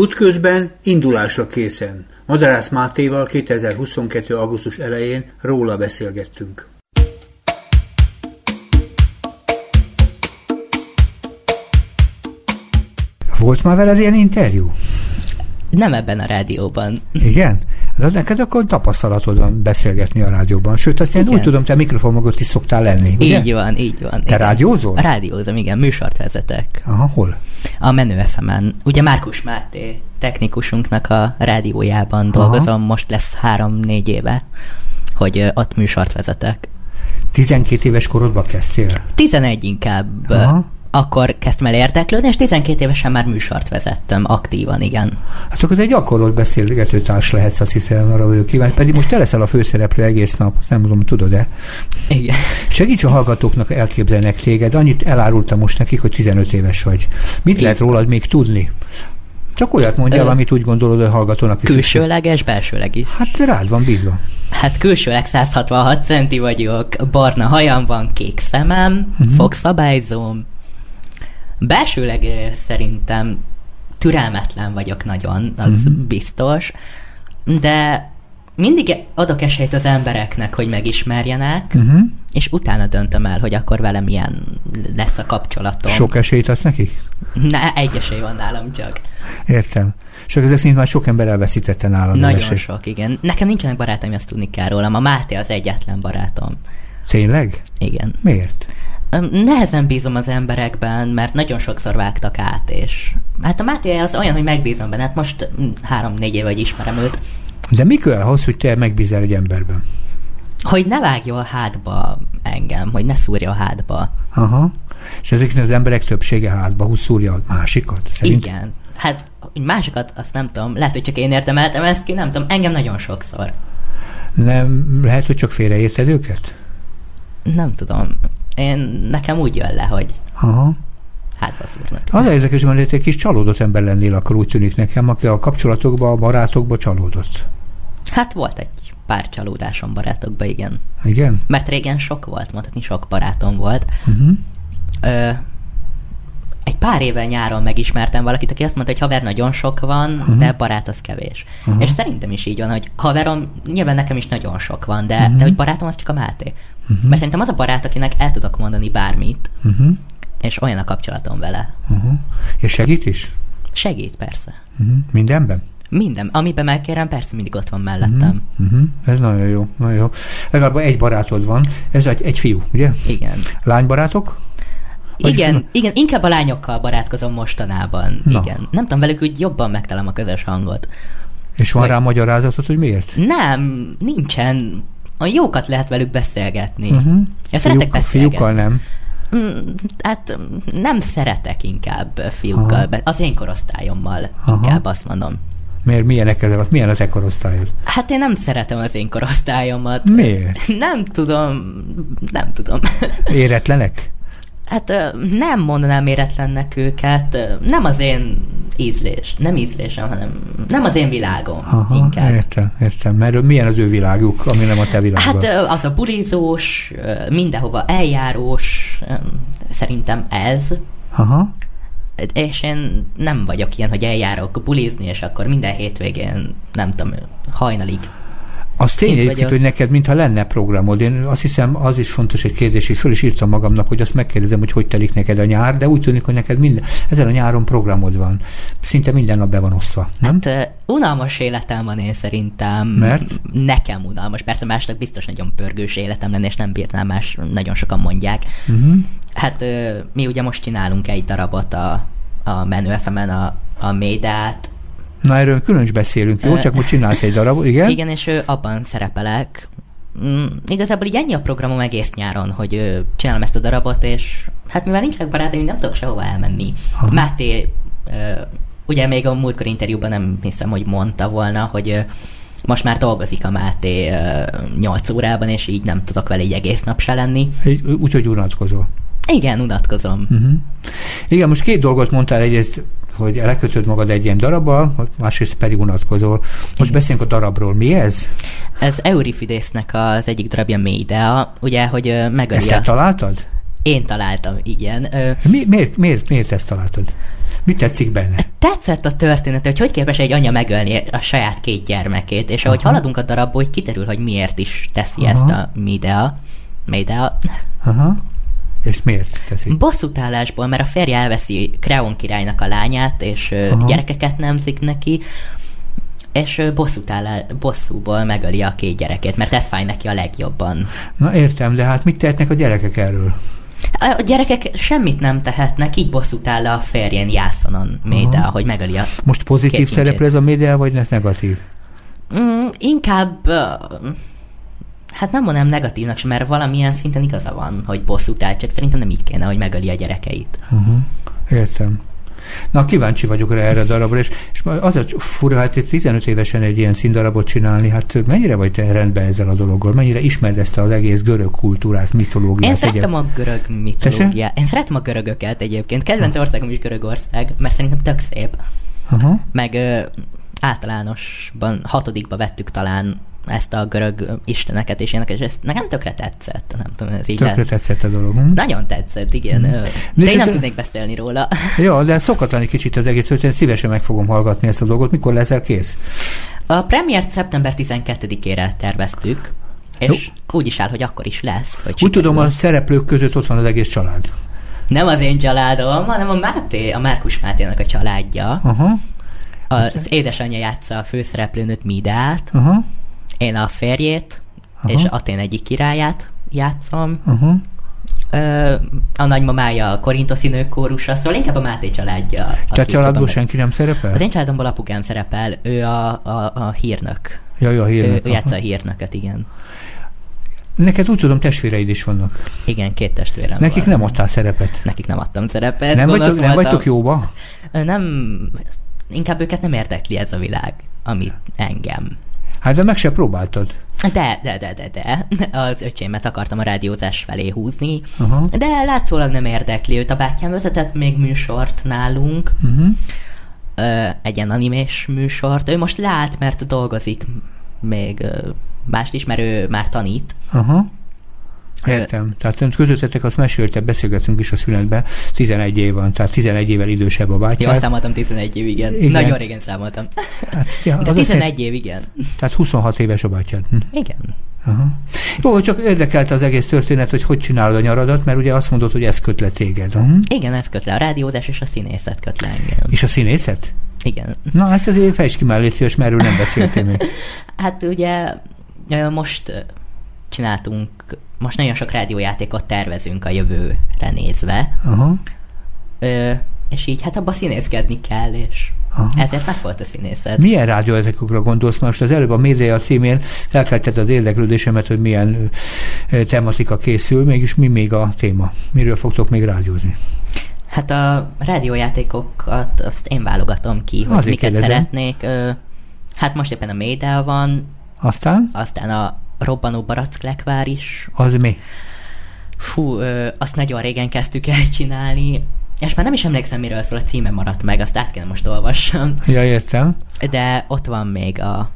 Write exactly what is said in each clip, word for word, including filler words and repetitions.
Útközben indulásra készen. Madarász Mátéval kétezer-huszonkettő. augusztus elején róla beszélgettünk. Volt már veled ilyen interjú? Nem ebben a rádióban. Igen? De neked akkor tapasztalatod van beszélgetni a rádióban. Sőt, azt én úgy tudom, te mikrofon mögött is szoktál lenni, ugye? Így van, így van. Te igen. rádiózol? Rádiózom, igen, műsort vezetek. Aha, hol? A Menő ef emen. Ugye Márkus Máté technikusunknak a rádiójában Aha. dolgozom, most lesz három-négy éve, hogy ott műsort vezetek. tizenkét éves korodban kezdtél? tizenegy inkább. Aha. Akkor kezdtem el érdeklődni, és tizenkét évesen már műsort vezettem aktívan, igen. Hát akkor egy gyakorolt beszélgetőtárs lehetsz, azt hiszem, arra vagyok kíváncsi. Pedig most te leszel a főszereplő egész nap, azt nem tudom, tudod-e? Igen. Segíts a hallgatóknak, elképzelnek téged. Annyit elárultam most nekik, hogy tizenöt éves vagy. Mit Igen. lehet rólad még tudni? Csak olyat mondjál, Ö... amit úgy gondolod, hogy a hallgatónak is. Külsőleg és belsőleg is. Hát rád van bízva. Hát külsőleg száz hatvanhat centi vagyok, barna hajam van, kék szemem, uh-huh. fogszabályzóm. Belsőleg szerintem türelmetlen vagyok nagyon, az uh-huh. biztos, de mindig adok esélyt az embereknek, hogy megismerjenek, uh-huh. és utána döntöm el, hogy akkor velem milyen lesz a kapcsolatom. Sok esélyt adsz nekik? Ne, egy esély van nálam csak. Értem. És ezek szerint már sok ember elveszítette nálad. Nagyon sok, igen. Nekem nincsenek barátaim, azt tudni kell rólam. A Máté az egyetlen barátom. Tényleg? Igen. Miért? Nehezen bízom az emberekben, mert nagyon sokszor vágtak át, és hát a Máté az olyan, hogy megbízom benne, hát most három-négy éve, hogy ismerem őt. De mi kell ahhoz, hogy te megbízol egy emberben? Hogy ne vágja a hátba engem, hogy ne szúrja a hátba. Aha. És ezek az emberek többsége hátba szúrja a másikat? Szerint? Igen. Hát, hogy másikat, azt nem tudom. Lehet, hogy csak én érdemeltem ezt ki, nem tudom. Engem nagyon sokszor. Nem, lehet, hogy csak félreérted őket? Nem tudom. Én, nekem úgy jön le, hogy Aha. hátba szúrnak. Az érdekes, hogy egy kis csalódott ember lennél, akkor úgy tűnik nekem, aki a kapcsolatokban, a barátokban csalódott. Hát volt egy pár csalódásom barátokban, igen. Igen? Mert régen sok volt, mondhatni sok barátom volt. Uh-huh. Ö, egy pár éve nyáron megismertem valakit, aki azt mondta, hogy haver nagyon sok van, uh-huh. de barát az kevés. Uh-huh. És szerintem is így van, hogy haverom, nyilván nekem is nagyon sok van, de, uh-huh. de hogy barátom az csak a Máté. Uh-huh. Mert szerintem az a barát, akinek el tudok mondani bármit, uh-huh. és olyan a kapcsolatom vele. Uh-huh. És segít is? Segít, persze. Uh-huh. Mindenben? Minden. Amiben megkérem, persze mindig ott van mellettem. Uh-huh. Uh-huh. Ez nagyon jó, nagyon jó. Legalább egy barátod van. Ez egy, egy fiú, ugye? Igen. Lánybarátok? Igen, Vagy... igen, inkább a lányokkal barátkozom mostanában. Na. Igen. Nem tudom, velük úgy jobban megtalálom a közös hangot. És van Vagy... rá magyarázatot, hogy miért? Nem, nincsen. A jókat lehet velük beszélgetni. Uh-huh. Én szeretek Fiúk, beszélgetni. Fiúkkal nem? Hát nem szeretek inkább fiúkkal. Aha. Az én korosztályommal Aha. inkább azt mondom. Miért? Milyenek ezek? Milyen a te korosztályod? Hát én nem szeretem az én korosztályomat. Miért? Nem tudom. Nem tudom. Éretlenek? Hát nem mondanám éretlennek őket. Nem az én ízlés. Nem ízlésem, hanem nem az én világom. Aha, inkább. Értem, értem. Mert milyen az ő világuk, ami nem a te világod? Hát az a bulizós, mindenhova eljárós, szerintem ez. Aha. És én nem vagyok ilyen, hogy eljárok bulizni, és akkor minden hétvégén, nem tudom, hajnalig. Az tény egyébként, hogy neked mintha lenne programod. Én azt hiszem, az is fontos egy kérdés, hogy föl is írtam magamnak, hogy azt megkérdezem, hogy hogy telik neked a nyár, de úgy tűnik, hogy neked minden, ezen a nyáron programod van. Szinte minden nap be van osztva, nem? Hát unalmas életem van én szerintem. Mert? Nekem unalmas. Persze másnak biztos nagyon pörgős életem lenne, és nem bírnám, más nagyon sokan mondják. Uh-huh. Hát mi ugye most csinálunk egy darabot a, a Menő ef emen, a, a Médát. Na, erről külön is beszélünk, jó? Csak most csinálsz egy darabot, igen? Igen, és ő, abban szerepelek. Mm, igazából így ennyi a programom egész nyáron, hogy ő, csinálom ezt a darabot, és hát mivel nincsenek barátaim, nem tudok sehova elmenni. Aha. Máté, ugye még a múltkor interjúban nem hiszem, hogy mondta volna, hogy most már dolgozik a Máté nyolc órában, és így nem tudok vele így egész nap se lenni. Úgyhogy unatkozol. Igen, unatkozom. Uh-huh. Igen, most két dolgot mondtál, egyrészt, hogy lekötöd magad egy ilyen darabba, másrészt pedig unatkozol. Most Igen. beszéljünk a darabról. Mi ez? Ez Euripidésznek az egyik darabja, Médea, ugye, hogy megöli. Ezt te találtad? Én találtam, igen. Mi, miért, miért, miért ezt találtad? Mit tetszik benne? Tetszett a történet, hogy hogy képes egy anya megölni a saját két gyermekét, és ahogy Aha. haladunk a darabból, hogy kiderül, hogy miért is teszi Aha. ezt a Medea. Medea. Aha. És miért teszi? Bosszútállásból, mert a férje elveszi Kreon királynak a lányát, és Aha. gyerekeket nemzik neki, és bosszúból megöli a két gyereket, mert ez fáj neki a legjobban. Na értem, de hát mit tehetnek a gyerekek erről? A gyerekek semmit nem tehetnek, így bosszút áll a férjén Jászonon Medea, hogy megöli a Most pozitív szereplő ez a Medea, vagy negatív? Mm, inkább, hát nem mondom negatívnak sem, mert valamilyen szinten igaza van, hogy bosszút áll, csak szerintem nem így kéne, hogy megöli a gyerekeit. Uh-huh. Értem. Na, kíváncsi vagyok rá erre a darabra, és, és az a fura, hát tizenöt évesen egy ilyen színdarabot csinálni, hát mennyire vagy te rendben ezzel a dologgal? Mennyire ismered ezt az egész görög kultúrát, mitológiát? Én szeretem a görög mitológiát. Én szeretem a görögöket egyébként. Kedvenc országom is Görögország, mert szerintem tök szép. Aha. Meg ö, általánosban, hatodikba vettük talán ezt a görög isteneket és ilyenek, és ez nekem tökre tetszett. Nem tudom, ez így tökre lehet. tetszett a dolog. Hm? Nagyon tetszett, igen. Hm. De én nem tudnék beszélni róla. Jó, de szokatlan egy kicsit az egész történet, szívesen meg fogom hallgatni ezt a dolgot. Mikor leszel kész? A premiért szeptember tizenkettedikére terveztük, és Jó. úgy is áll, hogy akkor is lesz. Hogy úgy tudom, a szereplők között ott van az egész család. Nem az én családom, hanem a Máté, a Márkus Máténak a családja. Aha. Az édesanyja játsza a főszereplőnőt, Medeát. Aha. Én a férjét, Aha. és Atén egyik királyát játszom. Aha. Ö, a nagymamája a korintoszi nők kórusa, szóval inkább a Máté családja. Tehát családból senki nem szerepel? Az én családomból apukám szerepel, ő a, a, a hírnök. Jaj, a hírnök. Ő, ő játsza a hírnököt, igen. Neked úgy tudom, testvéreid is vannak. Igen, két testvérem Nekik van. nem adtál szerepet? Nekik nem adtam szerepet. Nem vagytok, nem vagytok jóba? Nem, inkább őket nem érdekli ez a világ, amit engem. Hát de meg se próbáltad. De, de, de, de, de. Az öcsémet akartam a rádiózás felé húzni, uh-huh. de látszólag nem érdekli őt. A bátyám vezetett még műsort nálunk, uh-huh. Ö, egy ilyen animés műsort. Ő most lát, mert dolgozik még ö, mást is, mert ő már tanít. Uh-huh. Értem. Ö, tehát közöttetek azt mesélte, beszélgetünk is a szünetben, tizenegy év van, tehát tizenegy évvel idősebb a bátyád. Jó, számoltam tizenegy év, igen. igen. Nagyon régen számoltam. Hát, ja, de tizenegy év, igen. Tehát huszonhat éves a bátyád. Hm. Igen. Aha. Jó, csak érdekelte az egész történet, hogy hogy csinálod a nyaradat, mert ugye azt mondod, hogy ez köt le téged. Uh-huh. Igen, ez köt le. A rádiózás és a színészet köt le engem. És a színészet? Igen. Na, ezt azért fejtsd ki már, légy szíves, mert erről nem beszéltél még. Hát ugye most csináltunk, most nagyon sok rádiójátékot tervezünk a jövőre nézve. Aha. Ö, és így hát abba színészkedni kell, és Aha. ezért meg volt a színészet. Milyen rádiójátékokra gondolsz? Most az előbb a Medea címén felkeltett az érdeklődésemet, hogy milyen tematika készül, mégis mi még a téma? Miről fogtok még rádiózni? Hát a rádiójátékokat azt én válogatom ki, hogy Azért miket kérdezem. szeretnék. Ö, hát most éppen a Medea van. Aztán? Aztán a Robbanó Baracklekvár is. Az mi? Fú, ö, azt nagyon régen kezdtük el csinálni, és már nem is emlékszem, miről szól, a címe maradt meg, azt át kéne most olvassam. Ja, értem. De ott van még a,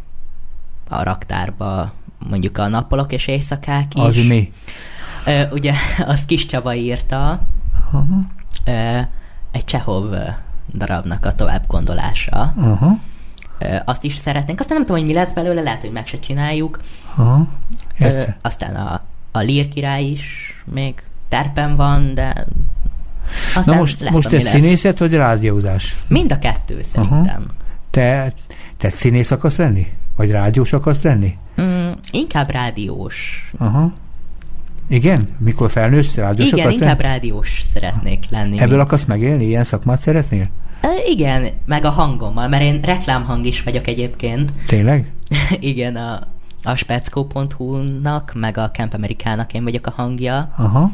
a raktárba mondjuk a nappalok és éjszakák is. Az mi? Ö, ugye, azt Kis Csaba írta. Uh-huh. Ö, egy Csehov darabnak a továbbgondolása. Uh-huh. Ö, azt is szeretnénk. Aztán nem tudom, hogy mi lesz belőle, lehet, hogy meg se csináljuk. Uh-huh. Ö, aztán a, a Lír király is még terpen van, de aztán Na most, lesz, most ez lesz. Színészet vagy rádiózás? Mind a kettő szerintem. Uh-huh. Te, te színész akarsz lenni? Vagy rádiós akarsz lenni? Mm, inkább rádiós. Uh-huh. Igen? Mikor felnősz, rádiós Igen, akarsz inkább lenni? rádiós szeretnék lenni. Ebből mint... akarsz megélni? Ilyen szakmát szeretnél? E, igen, meg a hangommal, mert én reklámhang is vagyok egyébként. Tényleg? Igen, a, a speckó pont hu-nak, meg a Camp Amerikának én vagyok a hangja. Aha.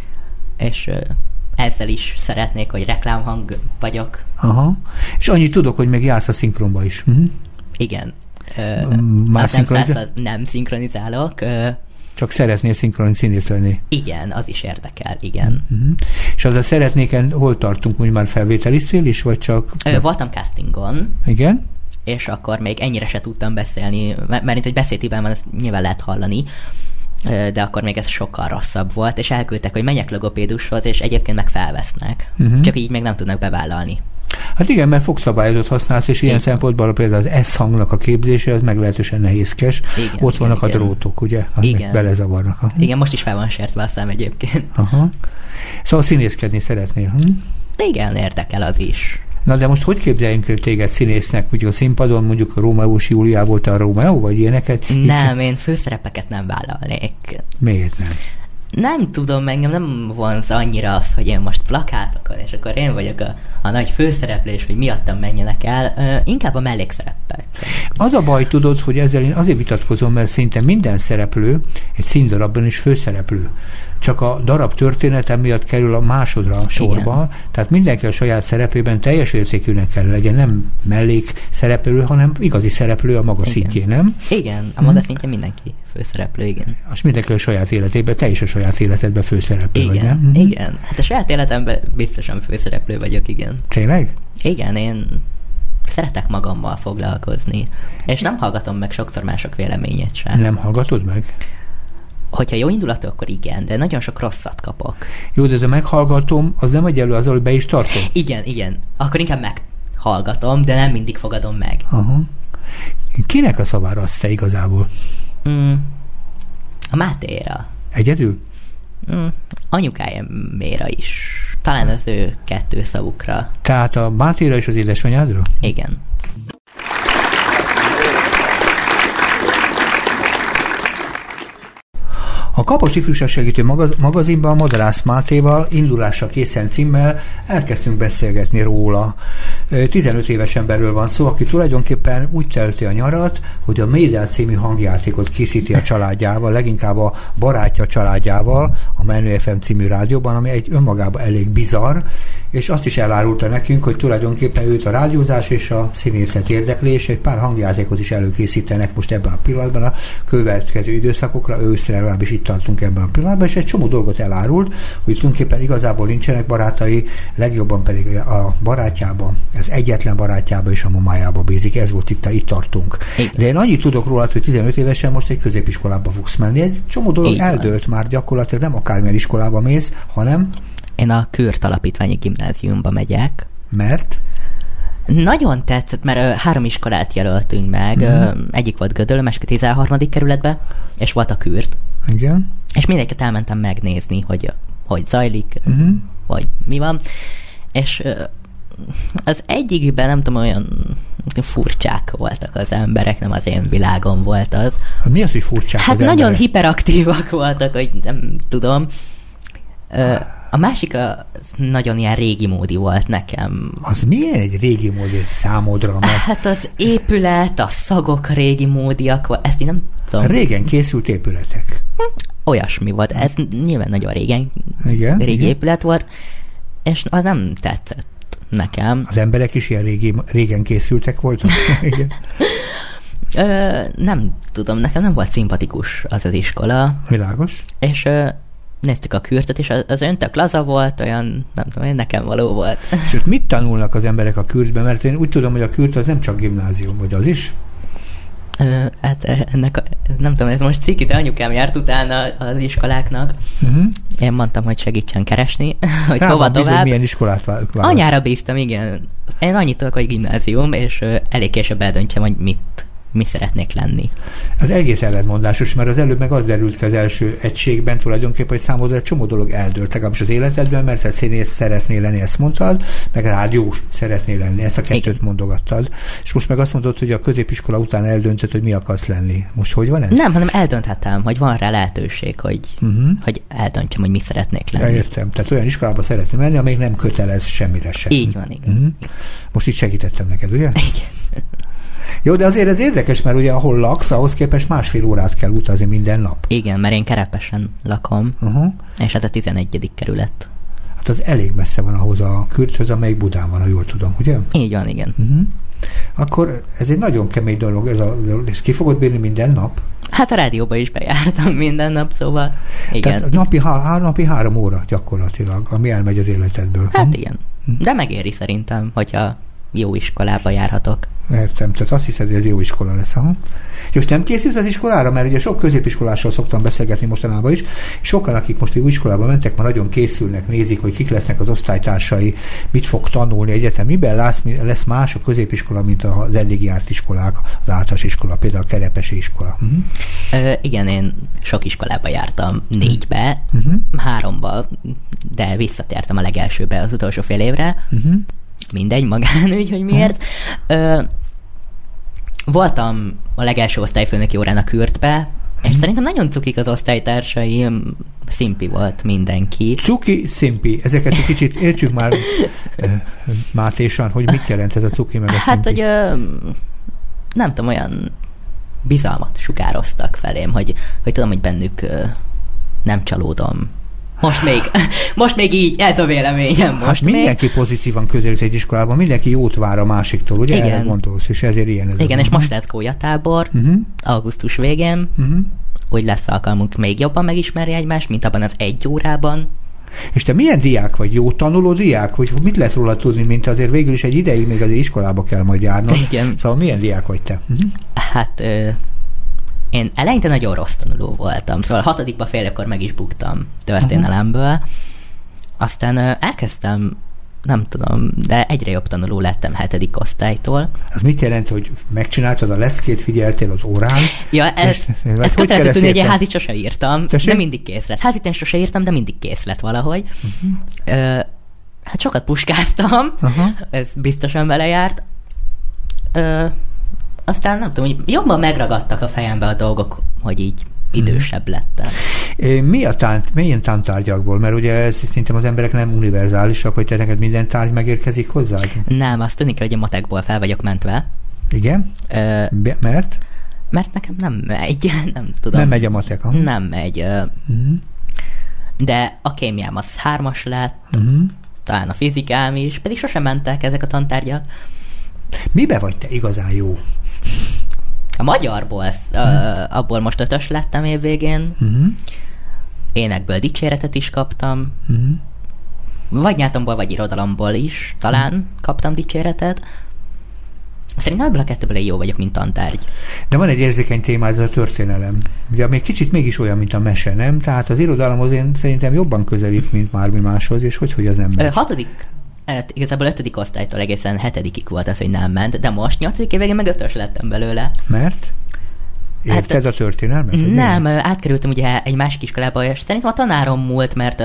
És ezzel is szeretnék, hogy reklámhang vagyok. Aha. És annyit tudok, hogy még jársz a szinkronba is. Uh-huh. Igen. Már szinkronizál? Nem, nem szinkronizálok. Csak szeretnél szinkron színész lenni? Igen, az is érdekel, igen. Uh-huh. És azzal szeretnéken, hol tartunk, hogy már felvételiztél is, vagy csak... Ö, voltam castingon. Igen? És akkor még ennyire se tudtam beszélni, mert itt, hogy beszédében van, ezt nyilván lehet hallani, de akkor még ez sokkal rosszabb volt, és elküldtek, hogy menjek logopédushoz, és egyébként meg felvesznek. Uh-huh. Csak így még nem tudnak bevállalni. Hát igen, mert fogszabályozót használsz, és igen. ilyen szempontból például az S-hangnak a képzése, az meglehetősen nehézkes. Igen, Ott igen, vannak igen. a drótok, ugye, amik belezavarnak. Aha. Igen, most is fel van sértve a szám egyébként. Aha. Szóval színészkedni szeretnél. Hm? Igen, érdekel az is. Na de most hogy képzeljünk el téged színésznek, mondjuk a színpadon, mondjuk a Rómeós Júliá volt a Rómeó, vagy ilyeneket? Nem, Itt... én főszerepeket nem vállalnék. Miért nem? Nem tudom, engem nem vonz annyira az, hogy én most plakátokon, és akkor én vagyok a, a nagy főszereplés, hogy miattam menjenek el, uh, inkább a mellékszerepek. Az a baj, tudod, hogy ezzel én azért vitatkozom, mert szinte minden szereplő egy színdarabban is főszereplő. Csak a darab története miatt kerül a másodra a sorba, igen. Tehát mindenki a saját szerepében teljes értékűnek kell legyen, nem mellékszereplő, hanem igazi szereplő a maga igen. szintjén, nem? Igen, a maga hmm. szintjén mindenki főszereplő, igen. És mindenki a saját életében, te is a saját életedben főszereplő igen, vagy, nem? Hmm. Igen, hát a saját életemben biztosan főszereplő vagyok, igen. Tényleg? Igen, én szeretek magammal foglalkozni, és nem hallgatom meg sokszor mások véleményét sem. Nem hallgatod meg? Hogyha jó indulatú, akkor igen, de nagyon sok rosszat kapok. Jó, de ez a meghallgatom, az nem egyelő azzal, hogy be is tartom? Igen, igen. Akkor inkább meghallgatom, de nem mindig fogadom meg. Aha. Kinek a szavára az te igazából? Mm, a Mátéra. Egyedül? Mm, anyukájáméra is. Talán az ő kettő szavukra. Tehát a Mátéra és az édesanyádra? Igen. A Kapocs Ifjúságsegítő magazinban Madarász Mátéval indulásra készen címmel elkezdtünk beszélgetni róla. tizenöt éves emberről van szó, aki tulajdonképpen úgy telti a nyarat, hogy a Médel című hangjátékot készíti a családjával, leginkább a barátja családjával, a Menő ef em című rádióban, ami egy önmagában elég bizarr, és azt is elárulta nekünk, hogy tulajdonképpen őt a rádiózás és a színészet érdekli, és egy pár hangjátékot is előkészítenek most ebben a pillanatban a következő időszakokra, őszre legalábbis itt tartunk ebben a pillanatban, és egy csomó dolgot elárult, hogy tulajdonképpen igazából nincsenek barátai, legjobban pedig a barátjában, az egyetlen barátjába és a mamájába bízik, ez volt itt, itt tartunk. Igen. De én annyit tudok róla, hogy tizenöt évesen most egy középiskolába fogsz menni. Egy csomó dolog igen. eldőlt már gyakorlatilag, nem akármilyen iskolába mész, hanem... Én a Kürt Alapítványi Gimnáziumba megyek. Mert? Nagyon tetszett, mert három iskolát jelöltünk meg. Mm. Egyik volt Gödöllő, a másik a tizenharmadik kerületbe, és volt a Kürt. Igen. És mindegyiket elmentem megnézni, hogy hogy zajlik, mm. vagy mi van. És az egyikben nem tudom, olyan furcsák voltak az emberek, nem az én világom volt az. Mi az, hogy furcsák hát az nagyon emberek? Hiperaktívak voltak, hogy nem tudom. A másik az nagyon ilyen régi módi volt nekem. Az milyen egy régi módi számodra? Mert... Hát az épület, a szagok régi módiak, ezt én nem tudom. Régen készült épületek. Olyasmi volt. Ez nyilván nagyon régen igen, régi igen. épület volt, és az nem tetszett nekem. Az emberek is ilyen régi, régen készültek voltak? Igen. Ö, nem tudom, nekem nem volt szimpatikus az az iskola. Világos. És ö, néztük a Kürtöt, és az, az öntök laza volt, olyan, nem tudom, én nekem való volt. Sőt, mit tanulnak az emberek a Kürtben? Mert én úgy tudom, hogy a Kürt az nem csak gimnázium, vagy az is? Ö, hát ennek, a, nem tudom, ez most cikk, de anyukám járt utána az iskoláknak. Uh-huh. Én mondtam, hogy segítsen keresni, hogy Rá hova tovább. Bizony, milyen iskolát választ. Anyára bíztam, igen. Én annyit tudok, hogy gimnázium, és ö, elég később eldöntsem, hogy mit mi szeretnék lenni. Az egész ellentmondásos, mert az előbb meg az derült ki az első egységben tulajdonképpen, hogy számodra egy csomó dolog eldőlt, legalábbis az életedben, mert te színész szeretnél lenni, ezt mondtad, meg rádiós szeretnél lenni, ezt a kettőt igen. mondogattad. És most meg azt mondod, hogy a középiskola után eldöntöd, hogy mi akarsz lenni. Most hogy van ez? Nem, hanem eldönthetem, hogy van rá lehetőség, hogy, uh-huh. hogy eldöntsem, hogy mi szeretnék lenni. Ja, értem. Tehát olyan iskolába szeretnél menni, amelyik nem kötelez semmire sem. Így van, igen. Uh-huh. Most így segítettem neked, ugye? Igen. Jó, de azért ez érdekes, mert ugye ahol laksz, ahhoz képest másfél órát kell utazni minden nap. Igen, mert én Kerepesen lakom, uh-huh. és ez a tizenegyedik kerület. Hát az elég messze van ahhoz a Kürthöz, amelyik Budán van, ha jól tudom, ugye? Így van, igen. Uh-huh. Akkor ez egy nagyon kemény dolog, ez a, ezt ki fogod bírni minden nap? Hát a rádióba is bejártam minden nap, szóval igen. Tehát napi, há, napi három óra gyakorlatilag, ami elmegy az életedből. Hát uh-huh. igen, de megéri szerintem, hogyha jó iskolába járhatok. Értem, tehát azt hiszed, hogy ez jó iskola lesz. Aha. És nem készülsz az iskolára? Mert ugye sok középiskolással szoktam beszélgetni mostanában is, és sokan, akik most jó iskolába mentek, már nagyon készülnek, nézik, hogy kik lesznek az osztálytársai, mit fog tanulni egyetem, miben lesz, lesz más a középiskola, mint az eddig járt iskolák, az általános iskola, például a Kerepesi iskola. Uh-huh. Ö, igen, én sok iskolába jártam, négybe, uh-huh. háromba, de visszatértem a legelsőbe az utolsó fél évre. Uh-huh. Mindegy, magánügy, hogy miért. Uh-huh. Ö, voltam a legelső osztályfőnöki órán a Kürtbe, és hmm. szerintem nagyon cukik az osztálytársaim, szimpi volt mindenki. Cuki, szimpi. Ezeket egy kicsit értsük már mátésan, hogy mit jelent ez a cuki meg a szimpi. Hát, hogy ö, nem tudom, olyan bizalmat sugároztak felém, hogy, hogy tudom, hogy bennük ö, nem csalódom. Most még, most még így, ez a véleményem most hát mindenki még. Pozitívan közelít egy iskolában, mindenki jót vár a másiktól, ugye? Igen. Erre gondolsz, és ezért ilyen ez. Igen, és most lesz gólyatábor, uh-huh. augusztus végén, uh-huh. úgy lesz alkalmunk még jobban megismerni egymást, mint abban az egy órában. És te milyen diák vagy? Jó tanuló diák? Hogy mit lehet róla tudni, mint azért végül is egy ideig még azért iskolába kell majd járnod. Igen. Szóval milyen diák vagy te? Uh-huh. Hát... Ö... Én eleinte nagyon rossz tanuló voltam, szóval hatodikba fél évkor meg is buktam történelemből. Aztán ö, elkezdtem, nem tudom, de egyre jobb tanuló lettem hetedik osztálytól. Az mit jelent, hogy megcsináltad a leckét, figyeltél az órán? Ja, ez, ez kötelező tudni, hogy én házit sose írtam, Tessék? de mindig kész lett. Házit én sose írtam, de mindig kész lett valahogy. Uh-huh. Ö, hát sokat puskáztam, uh-huh. ez biztosan vele járt. Ö, Aztán nem tudom, hogy jobban megragadtak a fejembe a dolgok, hogy így idősebb lettem. Mi a tánt, milyen tántárgyakból? Mert ugye ez szerintem az emberek nem univerzálisak, hogy te neked minden tárgy megérkezik hozzád? Nem, azt tudni kell, hogy a matekból fel vagyok mentve. Igen? Ö, Mert? Mert nekem nem megy, nem tudom. Nem megy a matek? Aha. Nem megy. Uh-huh. De a kémiám az hármas lett, uh-huh. talán a fizikám is, pedig sosem mentek ezek a tantárgyak. Mibe vagy te igazán jó? A magyarból, hmm. uh, abból most ötös lettem évvégén. Hmm. Énekből dicséretet is kaptam. Hmm. Vagy nyelvtanból, vagy irodalomból is talán hmm. kaptam dicséretet. Szerintem ebből a kettőből én jó vagyok, mint tantárgy. De van egy érzékeny témád, ez a történelem. Ugye még kicsit mégis olyan, mint a mese, nem? Tehát az irodalomhoz én szerintem jobban közelít, mint bármi máshoz, és hogy, hogy az nem megy. Hatodik Hát igazából ötödik osztálytól egészen hetedikig volt az, hogy nem ment, de most nyolcadik évvégén meg ötös lettem belőle. Mert? Érted hát, a történelmet? Nem, nem, átkerültem ugye egy másik iskolába, és szerintem a tanárom múlt, mert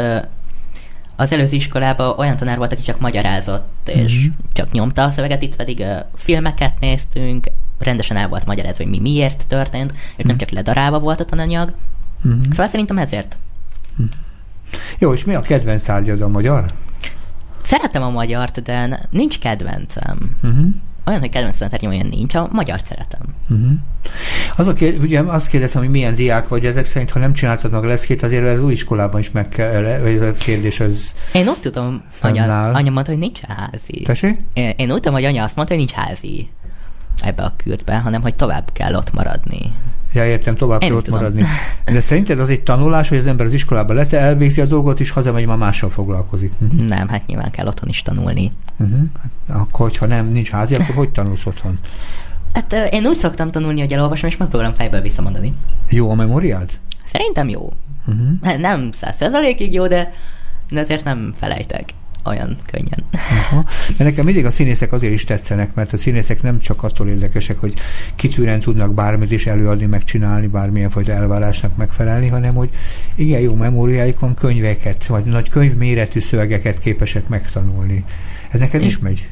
az előző iskolában olyan tanár volt, aki csak magyarázott, és uh-huh. csak nyomta a szöveget, itt pedig filmeket néztünk, rendesen el volt magyarázva, hogy mi miért történt, és uh-huh. nem csak ledarálva volt a tananyag. Uh-huh. Szóval szerintem ezért. Uh-huh. Jó, és mi a kedvenc tárgyad, a magyar? Szeretem a magyart, de nincs kedvencem. Uh-huh. Olyan, hogy kedvenc tantárgyam olyan nincs, a magyart szeretem. Uh-huh. Az a kérdés, ugye azt kérdezem, hogy milyen diák vagy, ezek szerint, ha nem csináltad meg a leckét, azért az új iskolában is meg kell, ez a kérdés az Én úgy tudom, anya, anya mondta, hogy nincs házi. Tessék? Én, én úgy tudom, hogy anya azt mondta, hogy nincs házi ebbe a Kürtbe, hanem hogy tovább kell ott maradni. Ja, értem, tovább én kell ott maradni. De szerinted az egy tanulás, hogy az ember az iskolába lete, elvégzi a dolgot, és hazamegy, már mással foglalkozik? Uh-huh. Nem, hát nyilván kell otthon is tanulni. Uh-huh. Hát, akkor, hogyha nem, nincs házi, akkor hogy tanulsz otthon? Hát én úgy szoktam tanulni, hogy elolvasom, és megpróbálom fejből visszamondani. Jó a memóriád? Szerintem jó. Uh-huh. Nem száz százalékig jó, de, de azért nem felejtek olyan könnyen. Aha. De nekem mindig a színészek azért is tetszenek, mert a színészek nem csak attól érdekesek, hogy kitűren tudnak bármit is előadni, megcsinálni, bármilyen fajta elvárásnak megfelelni, hanem hogy igen jó memóriáik van, könyveket, vagy nagy könyvméretű szövegeket képesek megtanulni. Ez neked is megy?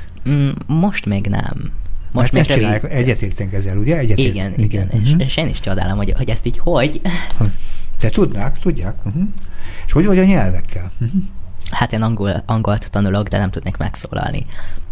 Most még nem. Most még csinálják, egyetértünk ezzel, ugye? Egyetért. Igen, igen, igen. És, uh-huh. és én is csodálom, hogy, hogy ezt így hogy. De tudnák, tudják. Uh-huh. És hogy vagy a nyelvekkel? Uh-huh. Hát én angol, angolt tanulok, de nem tudnék megszólalni.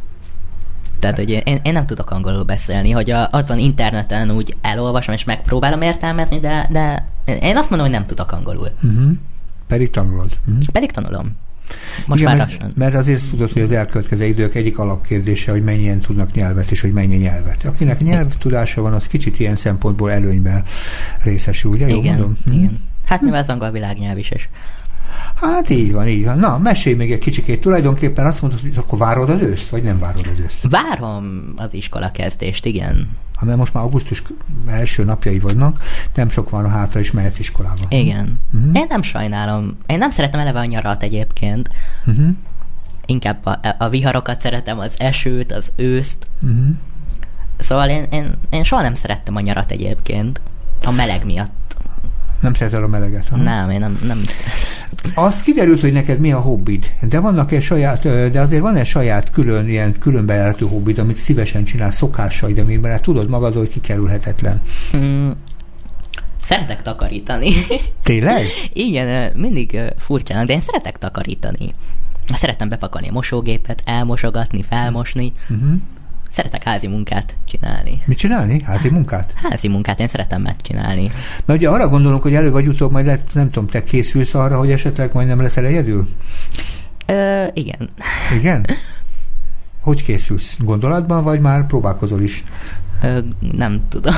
Tehát, hogy én, én nem tudok angolul beszélni, hogy a, az van interneten úgy elolvasom, és megpróbálom értelmezni, de, de én azt mondom, hogy nem tudok angolul. Uh-huh. Pedig tanulod. Uh-huh. Pedig tanulom. Most igen, már mert, mert azért tudod, hogy az elkövetkező idők egyik alapkérdése, hogy mennyien tudnak nyelvet, és hogy mennyi nyelvet. Akinek nyelvtudása van, az kicsit ilyen szempontból előnyben részesül, ugye? Igen, Jól mondom? Igen. Hát mivel az angol világnyelv is, és Hát így van, így van. Na, mesélj még egy kicsikét. Tulajdonképpen azt mondod, hogy akkor várod az őszt, vagy nem várod az őszt? Várom az iskola kezdést, igen. Ha mert most már augusztus első napjai vannak, nem sok van a hátra, és mehetsz iskolába. Igen. Uh-huh. Én nem sajnálom. Én nem szeretem eleve a nyarat egyébként. Uh-huh. Inkább a, a viharokat szeretem, az esőt, az őszt. Uh-huh. Szóval én, én, én soha nem szerettem a nyarat egyébként. A meleg miatt. Nem szereted a meleget? Ha? Nem, én nem, nem... Azt kiderült, hogy neked mi a hobbid, de vannak-e saját, de azért van-e saját külön, ilyen különbejáratú hobbid, amit szívesen csinálsz, szokásaid, amiben hát tudod magad, hogy kikerülhetetlen? Mm, szeretek takarítani. Tényleg? Igen, mindig furcsának, de én szeretek takarítani. Szeretem bepakolni a mosógépet, elmosogatni, felmosni. Uh-huh. Szeretek házi munkát csinálni. Mit csinálni? Házi munkát? Házi munkát én szeretem megcsinálni. Mert ugye arra gondolok, hogy előbb vagy utóbb majd lett, nem tudom, te készülsz arra, hogy esetleg majd nem leszel egyedül? Ö, igen. Igen? Hogy készülsz? Gondolatban, vagy már próbálkozol is? Ö, nem tudom.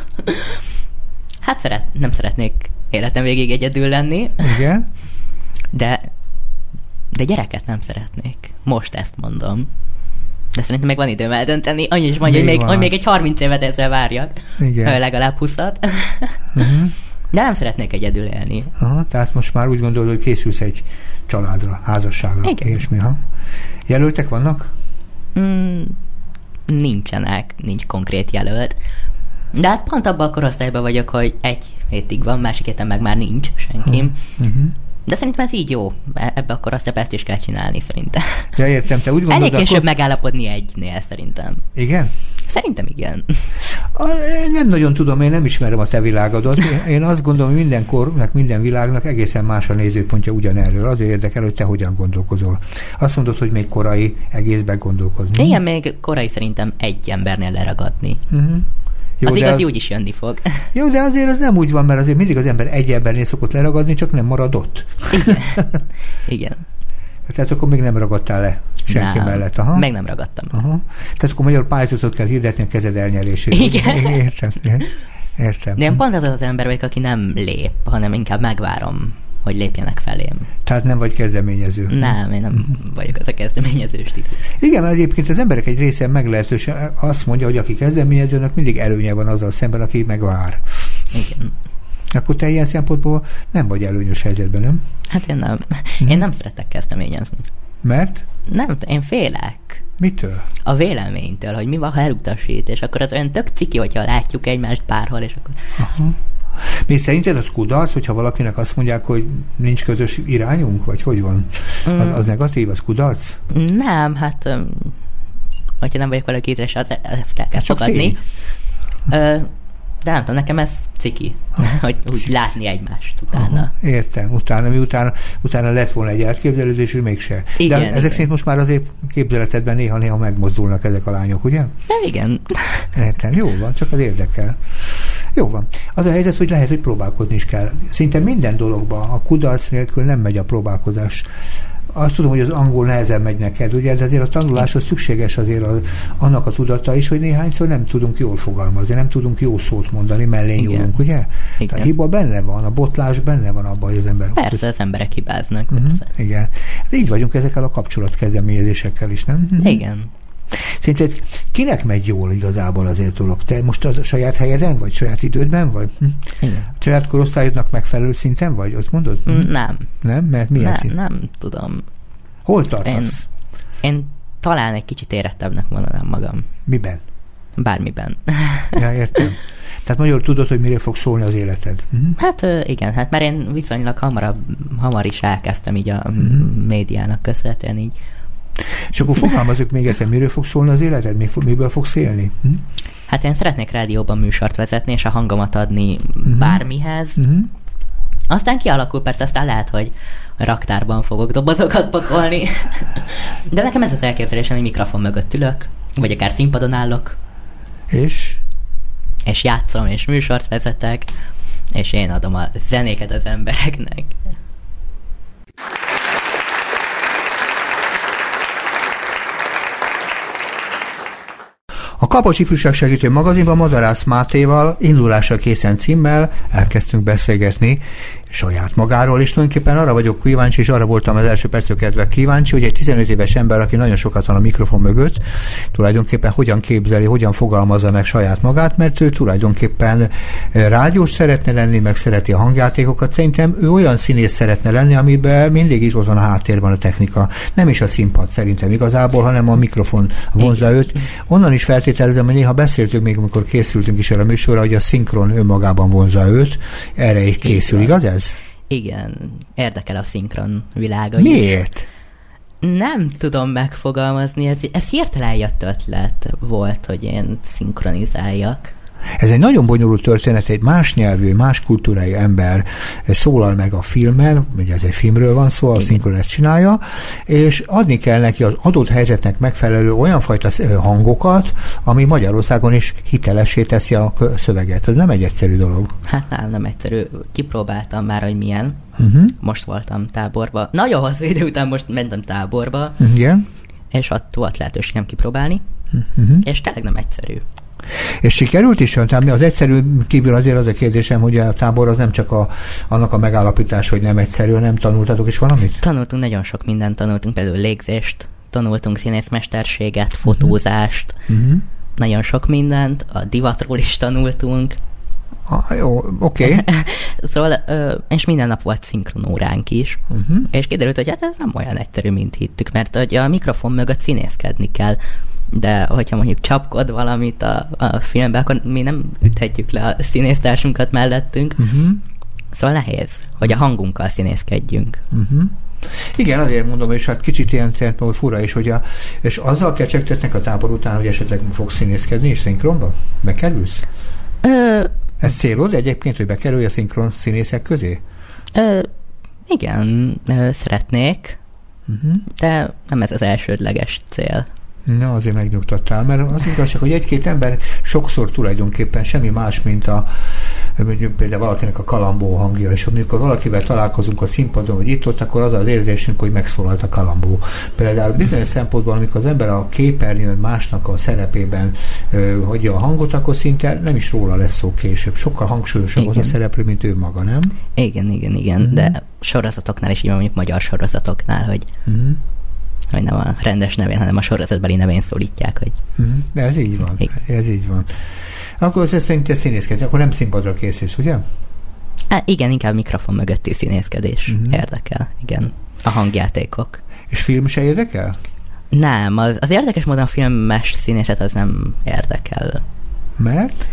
Hát szeret, nem szeretnék életem végig egyedül lenni. Igen? De, de gyereket nem szeretnék. Most ezt mondom. De szerintem meg van időm eldönteni. Annyi is mondja, hogy még, hogy még egy harminc évet ezzel várjak. Igen. Legalább húszat. Uh-huh. De nem szeretnék egyedül élni. Aha, tehát most már úgy gondolod, hogy készülsz egy családra, házasságra. Igen. Ilyesmi, ha? Jelöltek vannak? Mm, nincsenek, nincs konkrét jelölt. De hát pont abban a korosztályban vagyok, hogy egy hétig van, másik héten meg már nincs senki. Uh-huh. De szerintem ez így jó. Ebbe akkor azt ezt is kell csinálni, szerintem. Ja, értem, te úgy gondolod, elég később akkor... megállapodni egynél, szerintem. Igen? Szerintem igen. A, nem nagyon tudom, én nem ismerem a te világodat. Én azt gondolom, hogy minden kornak, minden világnak egészen más a nézőpontja ugyanerről. Azért érdekel, hogy te hogyan gondolkozol. Azt mondod, hogy még korai egészben gondolkozni. Igen, még korai szerintem egy embernél leragadni. Uh-huh. Jó, az igazi az... úgy is jönni fog. Jó, de azért az nem úgy van, mert azért mindig az ember egy embernél szokott leragadni, csak nem marad ott. Igen. Igen. Tehát akkor még nem ragadtál le senki nem, mellett. Aha. Meg nem ragadtam. Aha. Tehát akkor magyar pályázatot kell hirdetni a kezed elnyerésére. Igen. Értem. Értem. De én pont az az ember vagyok, aki nem lép, hanem inkább megvárom, hogy lépjenek felém. Tehát nem vagy kezdeményező. Nem, én nem uh-huh. vagyok az a kezdeményező stílus. Igen, mert egyébként az emberek egy része meglehetősen azt mondja, hogy aki kezdeményezőnek mindig előnye van azzal szemben, aki megvár. Igen. Akkor te ilyen szempontból nem vagy előnyös helyzetben, nem? Hát én nem. Hmm. Én nem szeretek kezdeményezni. Mert? Nem, én félek. Mitől? A véleménytől, hogy mi van, ha elutasít, és akkor az olyan tök ciki, hogyha látjuk egymást bárhol, és akkor... Aha. Mi szerinted az kudarc, hogyha valakinek azt mondják, hogy nincs közös irányunk, vagy hogy van? Mm. Az, az negatív, az kudarc? Nem, hát um, hogyha nem vagyok vele kétres, az, ezt el kell fogadni. De nem tudom, nekem ez ciki, aha, hogy úgy ciki. Látni egymást utána. Aha, értem, utána, mi utána, utána lett volna egy elképzelődés, hogy mégse. Igen, de ezek igen. szerint most már azért képzeletedben néha-néha megmozdulnak ezek a lányok, ugye? De igen. Értem, jó van, csak az érdekel. Jó van. Az a helyzet, hogy lehet, hogy próbálkozni is kell. Szinte minden dologban a kudarc nélkül nem megy a próbálkozás. Azt tudom, hogy az angol nehezen megy neked, ugye, de azért a tanuláshoz szükséges azért az, annak a tudata is, hogy néhányszor nem tudunk jól fogalmazni, nem tudunk jó szót mondani, mellé nyúlunk, ugye? Igen. Tehát a hiba benne van, a botlás benne van abban, hogy az ember... Persze, az emberek hibáznak. Uh-huh, igen. De így vagyunk ezekkel a kapcsolatkezdeményezésekkel is, nem? Uh-huh. Igen. Szerinted kinek megy jól igazából azért dolog? Te most az saját helyeden, vagy saját idődben, vagy? Igen. A saját korosztályodnak megfelelő szinten, vagy? Azt mondod? Nem. Nem? Mert milyen nem, szint? Nem tudom. Hol tartasz? Én, én talán egy kicsit érettebbnek mondanám magam. Miben? Bármiben. Ja, értem. Tehát magyarul tudod, hogy mire fog szólni az életed. Uh-huh. Hát igen, hát mert én viszonylag hamarabb, hamar is elkezdtem így a uh-huh. médiának köszönhetően így. És akkor fogalmazok még egyszer, miről fog szólni az életed? Miből fogsz élni? Hm? Hát én szeretnék rádióban műsort vezetni, és a hangomat adni uh-huh. bármihez. Uh-huh. Aztán kialakul, persze aztán lehet, hogy raktárban fogok dobozokat pakolni. De nekem ez az elképzelésem, hogy mikrofon mögött ülök, vagy akár színpadon állok. És? És játszom, és műsort vezetek, és én adom a zenéket az embereknek. A Kapocs Ifjúság Segítő Magazinban Madarász Mátéval Indulásra készen címmel elkezdtünk beszélgetni, saját magáról, és tulajdonképpen arra vagyok kíváncsi, és arra voltam az első perctől kedve kíváncsi, hogy egy tizenöt éves ember, aki nagyon sokat van a mikrofon mögött, tulajdonképpen hogyan képzeli, hogyan fogalmazza meg saját magát, mert ő tulajdonképpen rádiós szeretne lenni, meg szereti a hangjátékokat. Szerintem ő olyan színész szeretne lenni, amiben mindig is ott van a háttérben a technika. Nem is a színpad szerintem igazából, hanem a mikrofon vonzza őt. Onnan is feltételezem, hogy néha beszéltünk még, amikor készültünk is erre a műsorra, hogy a szinkron önmagában vonzza őt. Erre is készül, igaz ez? Igen, érdekel a szinkron világa. Miért? Nem tudom megfogalmazni, ez, ez hirtelen jött ötlet volt, hogy én szinkronizáljak. Ez egy nagyon bonyolult történet, egy más nyelvű, más kultúrájú ember szólal meg a filmen, ugye ez egy filmről van szó, a szinkron ezt csinálja, és adni kell neki az adott helyzetnek megfelelő olyan fajta hangokat, ami Magyarországon is hitelessé teszi a szöveget. Ez nem egy egyszerű dolog. Hát nem, nem egyszerű. Kipróbáltam már, hogy milyen. Uh-huh. Most voltam táborba. Nagyon hosszú idő után most mentem táborba. Igen. És ott volt lehetőségem kipróbálni. Uh-huh. És tényleg nem egyszerű. És sikerült is? Tehát az egyszerű kívül azért az a kérdésem, hogy a tábor az nem csak a, annak a megállapítás, hogy nem egyszerű, nem tanultatok is valamit? Tanultunk nagyon sok mindent, tanultunk például légzést, tanultunk színészmesterséget, fotózást, uh-huh. nagyon sok mindent, a divatról is tanultunk. Ah, jó, oké. Okay. Szóval, és minden nap volt szinkronóránk is, uh-huh. és kiderült, hogy hát ez nem olyan egyszerű, mint hittük, mert hogy a mikrofon mögött színészkedni kell. De hogyha mondjuk csapkod valamit a, a filmben, akkor mi nem üthetjük le a színésztársunkat mellettünk. Uh-huh. Szóval nehéz, hogy a hangunkkal színészkedjünk. Uh-huh. Igen, azért mondom, és hát kicsit ilyen hogy fura is, hogy a, és azzal kecsegtetnek a tábor után, hogy esetleg fogsz színészkedni és szinkronba? Bekerülsz? Ö... Ez célod egyébként, hogy bekerülj a szinkron színészek közé? Ö... Igen, ö, szeretnék, uh-huh. de nem ez az elsődleges cél. Na, azért megnyugtattál, mert az igazság, hogy egy-két ember sokszor tulajdonképpen semmi más, mint a például valakinek a kalambó hangja, és amikor valakivel találkozunk a színpadon, hogy itt-ott, akkor az az érzésünk, hogy megszólalt a kalambó. Például bizonyos szempontból, amikor az ember a képernyőn másnak a szerepében ö, hagyja a hangot, akkor szinte nem is róla lesz szó később. Sokkal hangsúlyosabb igen. az a szereplő, mint ő maga, nem? Igen, igen, igen, uh-huh. de sorozatoknál is, így mondjuk magyar sorozatoknál, hogy uh-huh. hogy nem a rendes nevén, hanem a sorozatbeli nevén szólítják, hogy... De ez így van, igen. ez így van. Akkor az szerint színészkedni, akkor nem színpadra készülsz, ugye? Há, igen, inkább mikrofon mögötti színészkedés uh-huh. érdekel, igen. A hangjátékok. És film se érdekel? Nem, az, az érdekes módon a filmes színészet az nem érdekel. Mert?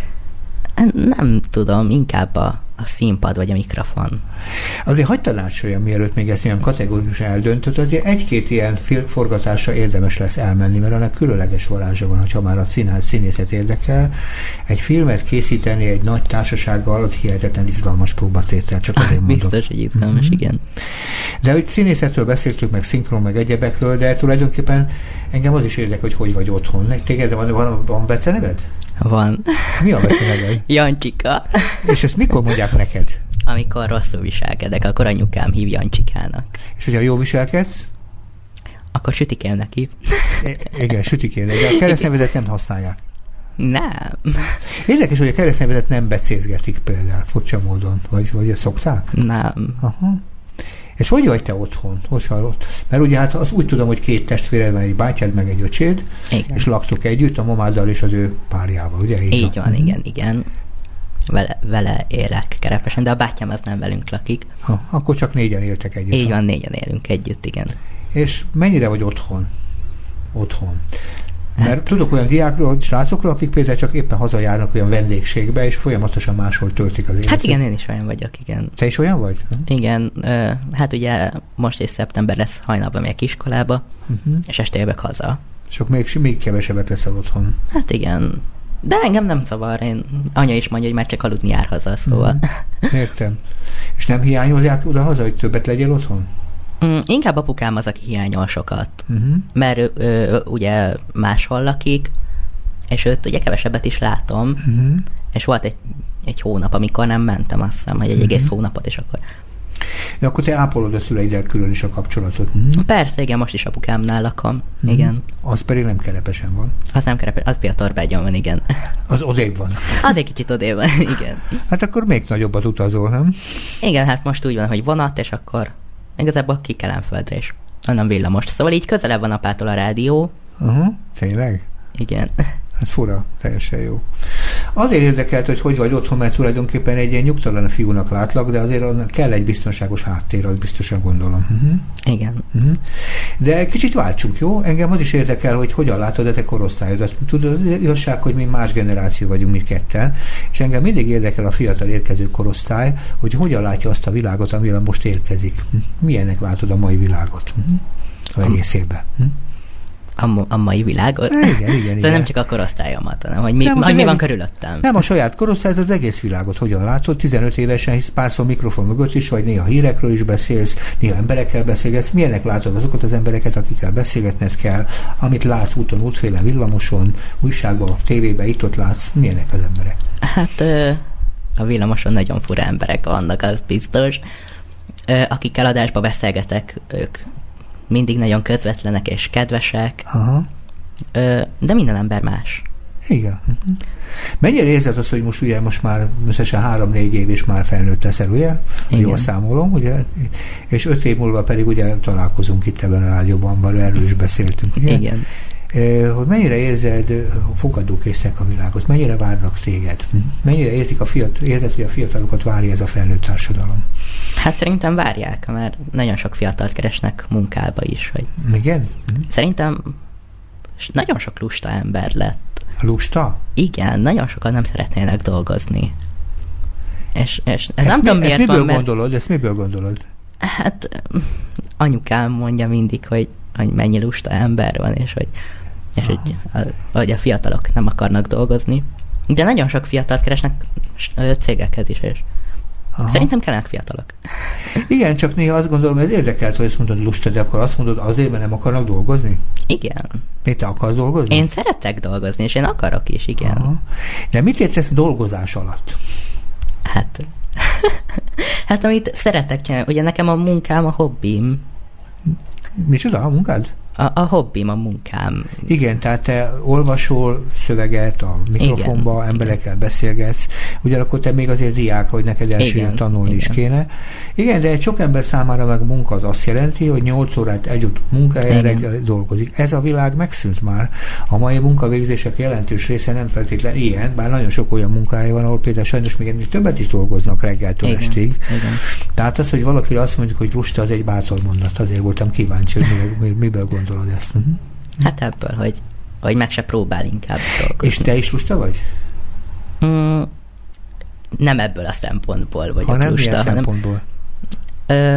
Nem tudom, inkább a, a színpad vagy a mikrofon. Azért hagyd tanácsoljam, mielőtt még ezt ilyen kategórikusan eldöntött, azért egy-két ilyen forgatásra érdemes lesz elmenni, mert annak különleges varázsa van, hogyha már a színház színészet érdekel. Egy filmet készíteni egy nagy társasággal, az hihetetlen izgalmas próbatétel, csak azért mondom. Biztos, hogy izgalmas, mm-hmm. igen. De hogy színészetről beszéltük, meg szinkron, meg egyebekről, de tulajdonképpen engem az is érdekel, hogy hogy vagy otthon. Téged van, van, van beceneved? Van. Mi a beceneved? Jancsika. És ezt mikor mondják neked? Amikor rosszul viselkedek, akkor anyukám hív Jancsikának. És hogyha jól viselkedsz? Akkor sütikén neki. I- igen, sütikén, de a keresztnevedet nem használják. Nem. Érdekes, hogy a keresztnevedet nem becézgetik például, furcsa módon. Vagy, vagy ezt szokták? Nem. Aha. És hogy vagy te otthon? Hogy hallott? Mert ugye hát az úgy tudom, hogy két testvéred van, egy bátyád meg egy öcséd, igen. és laktok együtt a mamáddal és az ő párjával, ugye? Így, így van, igen, igen. Vele, vele élek Kerepesen, de a bátyám az nem velünk lakik. Ha, akkor csak négyen éltek együtt. Így van, négyen élünk együtt, igen. És mennyire vagy otthon? Otthon. Mert hát, tudok olyan diákról, srácokról, akik például csak éppen hazajárnak olyan vendégségbe, és folyamatosan máshol töltik az életet. Hát igen, én is olyan vagyok, igen. Te is olyan vagy? Igen, hát ugye most és szeptember lesz, hajnalban megyek iskolába, uh-huh. és este jövök haza. És akkor még, még kevesebbet leszel otthon. Hát igen. De engem nem zavar, én anya is mondja, hogy már csak aludni jár haza, szóval. Mm, értem. És nem hiányolják oda-haza, hogy többet legyél otthon? Mm, inkább apukám az, aki hiányol sokat. Uh-huh. Mert ő, ő ugye máshol lakik, és őt ugye kevesebbet is látom, uh-huh. és volt egy, egy hónap, amikor nem mentem, azt hiszem, hogy egy uh-huh. egész hónapot, és akkor... Ja, akkor te ápolod a szüleiddel külön is a kapcsolatot. Hm? Persze, igen, most is apukámnál lakom. Hm. Igen. Az pedig nem Kerepesen van. Az nem Kerepesen, az Piatorbágyon van, igen. Az odébb van. Az egy kicsit odébb van, igen. Hát akkor még nagyobbat utazol, nem? Igen, hát most úgy van, hogy vonat, és akkor igazából ki Kelenföldre is. Onnan villamos. Szóval így közelebb van apától a rádió. Uh-huh. Tényleg? Igen. Ez fura, teljesen jó. Azért érdekelt, hogy hogy vagy otthon, mert tulajdonképpen egy ilyen nyugtalan fiúnak látlak, de azért kell egy biztonságos háttér, az biztosan gondolom. Uh-huh. Igen. Uh-huh. De kicsit váltsunk, jó? Engem az is érdekel, hogy hogyan látod a te korosztályodat. Tudod, az igazság, hogy mi más generáció vagyunk mindketten, és engem mindig érdekel a fiatal érkező korosztály, hogy hogyan látja azt a világot, amiben most érkezik. Milyennek látod a mai világot? Uh-huh. Egészében. Uh-huh. A, a mai világot. Igen, igen, igen. Szóval nem csak a korosztályomat, hanem hogy mi, nem, hogy mi van egész, körülöttem. Nem a saját korosztályt, az egész világot hogyan látod, tizenöt évesen, hisz párszor mikrofon mögött is, vagy néha hírekről is beszélsz, néha emberekkel beszélgetsz. Milyennek látod azokat az embereket, akikkel beszélgetned kell, amit látsz úton, útfélen, villamoson, újságban, tévében, itt-ott látsz, milyenek az emberek? Hát a villamoson nagyon fura emberek vannak, az biztos. Akikkel adásba beszélgetek, ők mindig nagyon közvetlenek és kedvesek, aha. De minden ember más. Igen. Mennyire érzed azt, hogy most ugye most már összesen három-négy év és már felnőtt leszel, ugye? Igen. Jól számolom, ugye? És öt év múlva pedig ugye találkozunk itt ebben a rádióban, bár erről is beszéltünk, ugye? Igen. Hogy mennyire érzed fogadókészek a világot, mennyire várnak téged? Mennyire érzik a fiatal, érzed, hogy a fiatalokat várja ez a felnőtt társadalom? Hát szerintem várják, mert nagyon sok fiatalt keresnek munkába is. Hogy igen? Szerintem nagyon sok lusta ember lett. Lusta? Igen, nagyon sokan nem szeretnének dolgozni. És, és ez ezt nem mi, tudom miért ezt miből van, mert... gondolod? Ezt miből gondolod? Hát anyukám mondja mindig, hogy, hogy mennyi lusta ember van, és hogy és hogy a, hogy a fiatalok nem akarnak dolgozni. De nagyon sok fiatalt keresnek cégekhez is, és aha. Szerintem kellenek fiatalok. Igen, csak néha azt gondolom, ez érdekelt, hogy ezt mondod lusta, de akkor azt mondod, azért, mert nem akarnak dolgozni? Igen. Miért te akarsz dolgozni? Én szeretek dolgozni, és én akarok is, igen. Aha. De mit értesz dolgozás alatt? Hát, hát amit szeretek csinálni, ugye nekem a munkám a hobbim. Micsoda a munkád? A, a hobbim, a munkám. Igen, tehát te olvasol szöveget a mikrofonba, igen, emberekkel igen. beszélgetsz, ugyanakkor te még azért diák, hogy neked elsőn tanulni igen. is kéne. Igen, de egy sok ember számára meg munka az azt jelenti, hogy nyolc órát együtt munkahelyen dolgozik. Ez a világ megszűnt már. A mai munkavégzések jelentős része nem feltétlen ilyen, bár nagyon sok olyan munkahely van, ahol például sajnos még többet is dolgoznak reggeltől igen. estig. Igen. Tehát az, hogy valakire azt mondjuk, hogy lusta, az egy bátor mondat. Azért voltam kíváncsi, hogy miből, miből gondolod ezt. Uh-huh. Hát ebből, hogy, hogy meg se próbál inkább dolgozni. És te is lusta vagy? Mm, nem ebből a szempontból vagyok ha nem lusta. Milyen szempontból? Ö,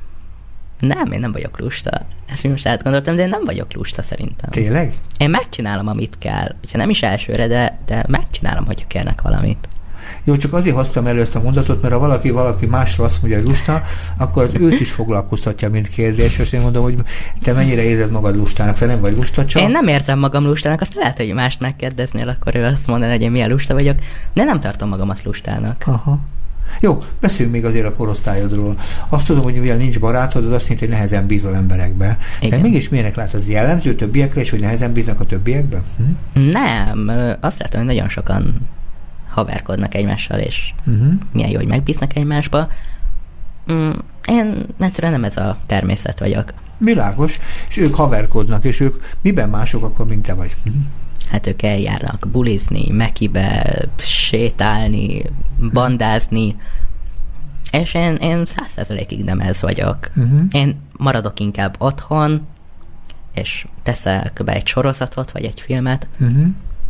nem, én nem vagyok lusta. Ezt most átgondoltam, de én nem vagyok lusta szerintem. Tényleg? Én megcsinálom, amit kell. Hogyha nem is elsőre, de, de megcsinálom, hogyha kérnek valamit. Jó, csak azért hoztam elő ezt a mondatot, mert ha valaki, valaki másra azt mondja, hogy lusta, akkor őt is foglalkoztatja, mint kérdés, és én mondom, hogy te mennyire érzed magad lustának, te nem vagy lusta, csak... Én nem érzem magam lustának, azt lehet, hogy mást megkérdeznél, akkor ő azt mondaná, hogy én milyen lusta vagyok, de nem tartom magamat lustának. Aha. Jó, beszéljünk még azért a korosztályodról. Azt tudom, hogy mivel nincs barátod, az azt jelenti, hogy nehezen bízol emberekbe. Igen. De mégis milyenek látod? Az jellemző többiekre is, hogy nehezen bíznak a többiekbe? Hm? Nem, azt látom, hogy nagyon sokan haverkodnak egymással, és uh-huh. milyen jó, hogy megbíznak egymásba. Mm, én egyszerűen nem ez a természet vagyok. Világos, és ők haverkodnak, és ők miben mások akkor, mint te vagy? Uh-huh. Hát ők eljárnak bulizni, mekibe, sétálni, bandázni, és én, én száz százalékig nem ez vagyok. Uh-huh. Én maradok inkább otthon, és teszek be egy sorozatot, vagy egy filmet, uh-huh.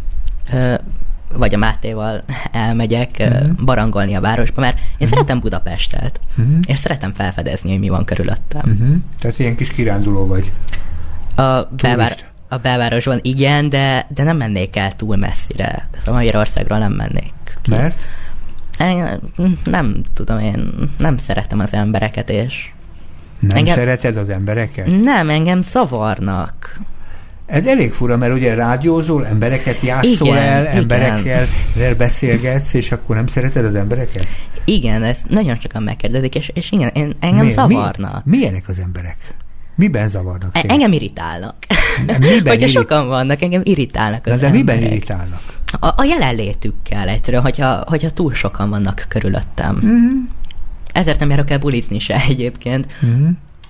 Ö, vagy a Mátéval elmegyek uh-huh. barangolni a városba, mert én uh-huh. szeretem Budapestet, uh-huh. és szeretem felfedezni, hogy mi van körülöttem. Uh-huh. Tehát ilyen kis kiránduló vagy. A, belvár- a belvárosban igen, de, de nem mennék el túl messzire. Szóval Magyarországról nem mennék ki. Mert? Én, nem tudom, én nem szeretem az embereket, és... Nem engem, szereted az embereket? Nem, engem zavarnak. Ez elég fura, mert ugye rádiózol, embereket játszol igen, el, igen. emberekkel beszélgetsz, és akkor nem szereted az embereket? Igen, ezt nagyon sokan megkérdezik, és, és igen, én, engem Miért? zavarnak. Mi, milyenek az emberek? Miben zavarnak? E, engem irritálnak. Miben Hogyha irrit... sokan vannak, engem irritálnak az Na, de emberek. miben irritálnak? A, a jelenlétükkel egyszerűen, hogyha, hogyha túl sokan vannak körülöttem. Mm-hmm. Ezért nem járok el bulizni se egyébként. Mm-hmm.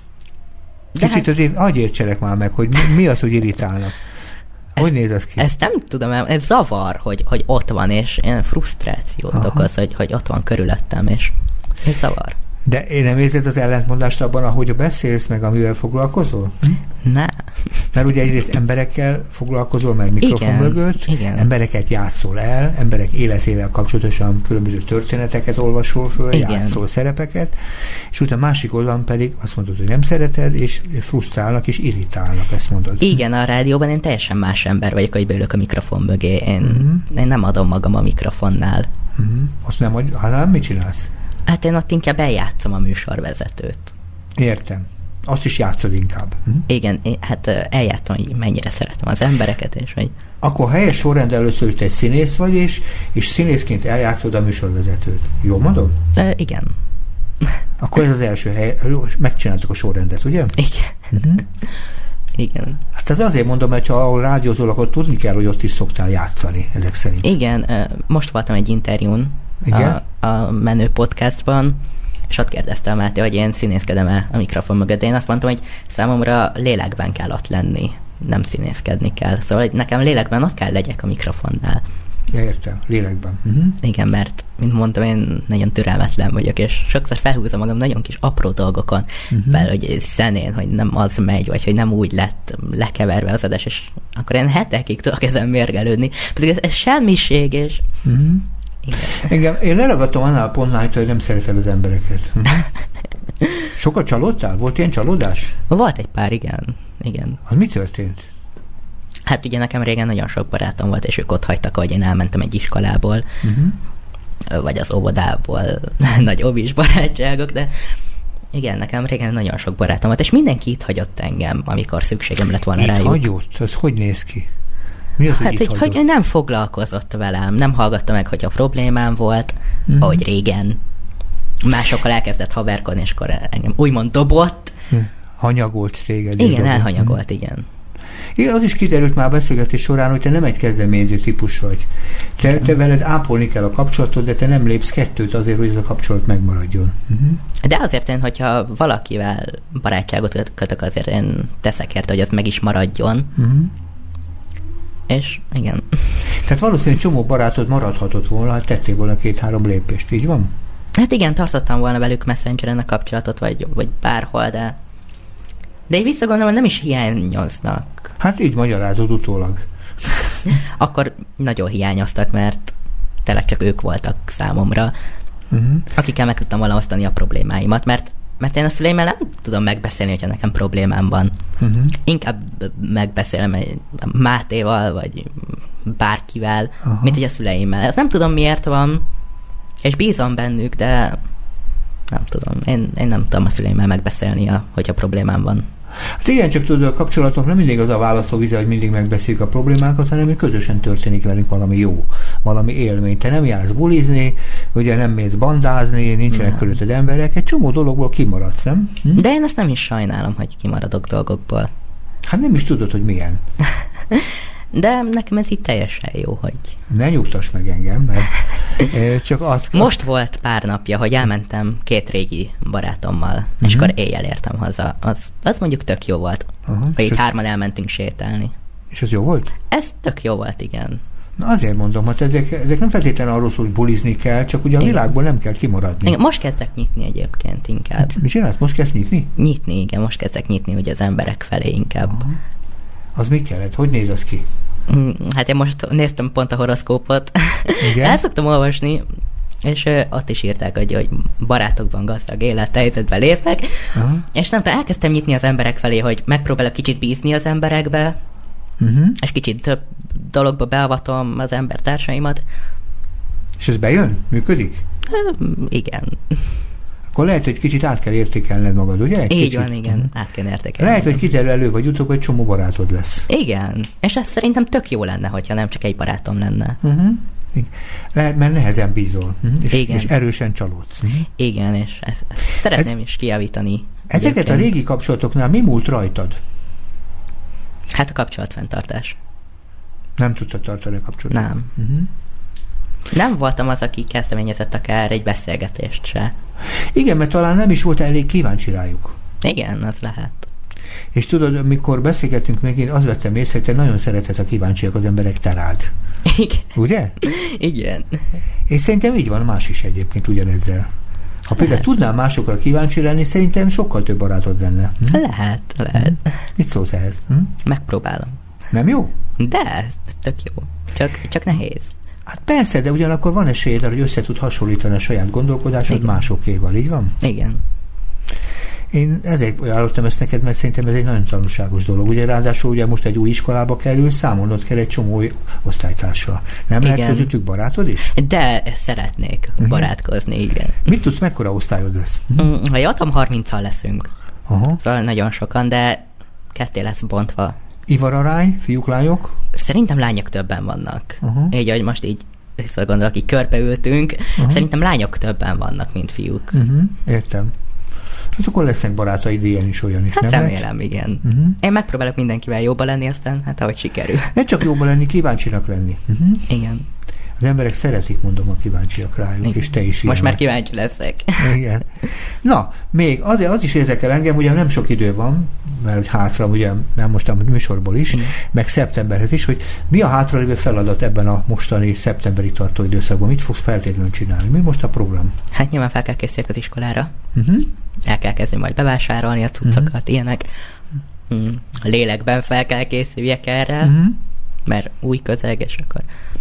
De Kicsit hát... azért hagyj értselek már meg, hogy mi, mi az, hogy irritálnak. Hogy néz ez ki? Ezt nem tudom, ez zavar, hogy, hogy ott van, és ilyen frusztrációt Aha. okoz, hogy, hogy ott van körülöttem, és ez zavar. De én nem érzed az ellentmondást abban, ahogy beszélsz, meg amivel foglalkozol? Ne. Mert ugye egyrészt emberekkel foglalkozol, mert mikrofon igen, mögött, igen. embereket játszol el, emberek életével kapcsolatosan különböző történeteket olvasol föl, igen. játszol szerepeket, és utána másik oldalon pedig azt mondod, hogy nem szereted, és frusztrálnak, és irritálnak, ezt mondod. Igen, a rádióban én teljesen más ember vagyok, hogy beülök a mikrofon mögé. Én, uh-huh. én nem adom magam a mikrofonnál. Uh-huh. Azt nem, hogy hanem mit csinálsz? Hát én ott inkább eljátszom a műsorvezetőt. Értem. Azt is játszod inkább. Hm? Igen, én, hát eljátszom, hogy mennyire szeretem az embereket, és hogy... Akkor helyes sorrend először is te egy színész vagy, és, és színészként eljátszod a műsorvezetőt. Jól mondom? E, igen. Akkor ez az első hely. Megcsináltuk a sorrendet, ugye? Igen. Uh-huh. Igen. Hát ez azért mondom, mert ha ahol rádiózol, akkor tudni kell, hogy ott is szoktál játszani, ezek szerint. Igen, most voltam egy interjún a, a Menő podcastban, és ott kérdeztem Máté, hogy én színészkedem-e a mikrofon mögött, de én azt mondtam, hogy számomra lélekben kell ott lenni, nem színészkedni kell. Szóval nekem lélekben ott kell legyek a mikrofonnál. Ja, értem, lélekben. Uh-huh. Igen, mert, mint mondtam, én nagyon türelmetlen vagyok, és sokszor felhúzom magam nagyon kis apró dolgokon, uh-huh. fel, hogy szenén, hogy nem az megy, vagy hogy nem úgy lett lekeverve az adás, és akkor én hetekig tudok ezen mérgelődni. Pedig ez, ez semmiség, és... Uh-huh. Igen. Engem, én leragadtam annál a pontnál, hogy nem szereted az embereket. Sokat csalódtál? Volt ilyen csalódás? Volt egy pár, igen. igen. Az mi történt? Hát ugye nekem régen nagyon sok barátom volt, és ők ott hagytak, hogy én elmentem egy iskolából, uh-huh. vagy az óvodából, nagy obis barátságok, de igen, nekem régen nagyon sok barátom volt, és mindenki itt hagyott engem, amikor szükségem lett volna itt rájuk. Itt hagyott? Az hogy néz ki? Mi az, hát, hogy, hogy, hogy nem foglalkozott velem, nem hallgatta meg, hogyha problémám volt, mm. ahogy régen. Másokkal elkezdett haverkodni, és akkor engem úgymond dobott. Hanyagolt téged. Igen, elhanyagolt, mm. igen. Igen, az is kiderült már a beszélgetés során, hogy te nem egy kezdeményező típus vagy. Te, te veled ápolni kell a kapcsolatot, de te nem lépsz kettőt azért, hogy ez a kapcsolat megmaradjon. Uh-huh. De azért én, hogyha valakivel barátságot kötök, azért én teszek érte, hogy az meg is maradjon. Uh-huh. És igen. Tehát valószínűleg csomó barátod maradhatott volna, hát tettél volna két-három lépést, így van? Hát igen, tartottam volna velük Messengeren a kapcsolatot, vagy, vagy bárhol, de de én visszagondolom, hogy nem is hiányoznak. Hát így magyarázod utólag. Akkor nagyon hiányoztak, mert tényleg csak ők voltak számomra, uh-huh. akikkel meg tudtam volna osztani a problémáimat, mert Mert én a szüleimmel nem tudom megbeszélni, hogyha nekem problémám van. Uh-huh. Inkább megbeszélem egy Mátéval, vagy bárkivel, uh-huh. mint hogy a szüleimmel. Ezt nem tudom, miért van, és bízom bennük, de nem tudom. Én, én nem tudom a szüleimmel megbeszélni, hogyha problémám van. Hát igen, csak tudod, a kapcsolatok nem mindig az a választóvize, hogy mindig megbeszéljük a problémákat, hanem hogy közösen történik velünk valami jó, valami élmény. Te nem jársz bulizni, ugye nem mész bandázni, nincsenek körülötted emberek, egy csomó dologból kimaradsz, nem? Hm? De én azt nem is sajnálom, hogy kimaradok dolgokból. Hát nem is tudod, hogy milyen. De nekem ez így teljesen jó, hogy... Ne nyugtass meg engem, mert csak azt... Most azt... volt pár napja, hogy elmentem két régi barátommal, uh-huh. és akkor éjjel értem haza. Az, az mondjuk tök jó volt, uh-huh. hogy itt hárman elmentünk sétálni. És az jó volt? Ez tök jó volt, igen. Na azért mondom, hát ezek, ezek nem feltétlenül arról szól, hogy bulizni kell, csak ugye a igen. világból nem kell kimaradni. Igen, most kezdek nyitni egyébként inkább. Mi csinálsz? Most kezd nyitni? Nyitni, igen, most kezdek nyitni ugye az emberek felé inkább. Uh-huh. Az mi kellett? Hogy néz az ki? Hát én most néztem pont a horoszkópot. El szoktam olvasni, és ö, ott is írták, hogy, hogy barátokban gazdag élethelyzetbe lépek, uh-huh. és nem tudom, elkezdtem nyitni az emberek felé, hogy megpróbálok kicsit bízni az emberekbe, uh-huh. és kicsit több dologba beavatom az embertársaimat. És ez bejön? Működik? Ö, igen. akkor lehet, hogy kicsit át kell értékelned magad, ugye? Egy Így kicsit. van, igen, uh-huh. át kell értékelni. Lehet, hogy kiderül elő, vagy utóbb egy csomó barátod lesz. Igen, és ez szerintem tök jó lenne, hogyha nem csak egy barátom lenne. Uh-huh. Lehet, mert nehezen bízol, uh-huh. és, Igen. és erősen csalódsz. Uh-huh. Igen, és ezt, ezt szeretném ez, is kijavítani. Ezeket egyébként. A régi kapcsolatoknál mi múlt rajtad? Hát a kapcsolatfenntartás. Nem tudtad tartani a kapcsolatot? Nem. Uh-huh. Nem voltam az, aki kezdeményezett akár egy beszélgetést se. Igen, mert talán nem is volt elég kíváncsi rájuk. Igen, az lehet. És tudod, mikor beszélgettünk még, én azt vettem észre, hogy te nagyon szereted, a kíváncsiak az emberek te rád. Igen. Ugye? Igen. És szerintem így van más is egyébként ugyanezzel. Ha például lehet. tudnál másokra kíváncsi lenni, szerintem sokkal több barátod lenne. Hm? Lehet, lehet. Hm? Mit szólsz ehhez? Hm? Megpróbálom. Nem jó? De, tök jó. Csak, csak nehéz. Hát persze, de ugyanakkor van esélyed arra, hogy össze tud hasonlítani a saját gondolkodásod Igen. másokéval, így van? Igen. Én ezért ajánlottam ezt neked, mert szerintem ez egy nagyon tanulságos dolog. Ugye ráadásul ugye most egy új iskolába kerül, számolnod kell egy csomó osztálytársal. Nem igen. lehet közöttük barátod is? De szeretnék uh-huh. barátkozni, igen. Mit tudsz, mekkora osztályod lesz? Uh-huh. Ha jöttem, harmincan leszünk. Aha. Szóval nagyon sokan, de ketté lesz bontva. Ivararány, fiúk, lányok? Szerintem lányok többen vannak. Uh-huh. Így, ahogy most így visszagondolok, így körbeültünk, uh-huh. szerintem lányok többen vannak, mint fiúk. Uh-huh. Értem. Hát akkor lesznek barátaid ilyen is, olyan is, hát nem remélem, lehet? Igen. Uh-huh. Én megpróbálok mindenkivel jóba lenni, aztán hát ahogy sikerül. Ne csak jóba lenni, kíváncsinak lenni. Uh-huh. Igen. Az emberek szeretik, mondom, a kíváncsiak rájuk, Igen. és te is most ilyen. Már kíváncsi leszek. Igen. Na, még azért az is érdekel engem, ugye nem sok idő van, mert hogy hátra, ugye nem most a műsorból is, Igen. meg szeptemberhez is, hogy mi a hátralévő feladat ebben a mostani szeptemberi tartó időszakban? Mit fogsz feltétlenül csinálni? Mi most a program? Hát nyilván fel kell készülni az iskolára. Uh-huh. El kell kezdeni majd bevásárolni a cuccokat, uh-huh. ilyenek. Mm. Lélekben fel kell készüljek erre, uh-huh. mert új közeg, és akkor...